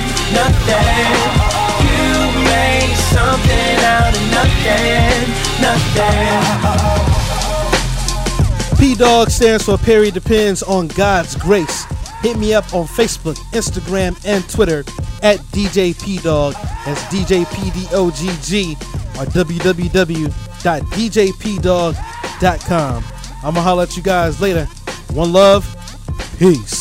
You made something out of nothing. P Dog stands for Perry Depends on God's Grace. Hit me up on Facebook, Instagram, and Twitter at DJ P Dog. That's DJ PDOGG or www.djpdog.com. I'm gonna holler at you guys later. One love. Peace.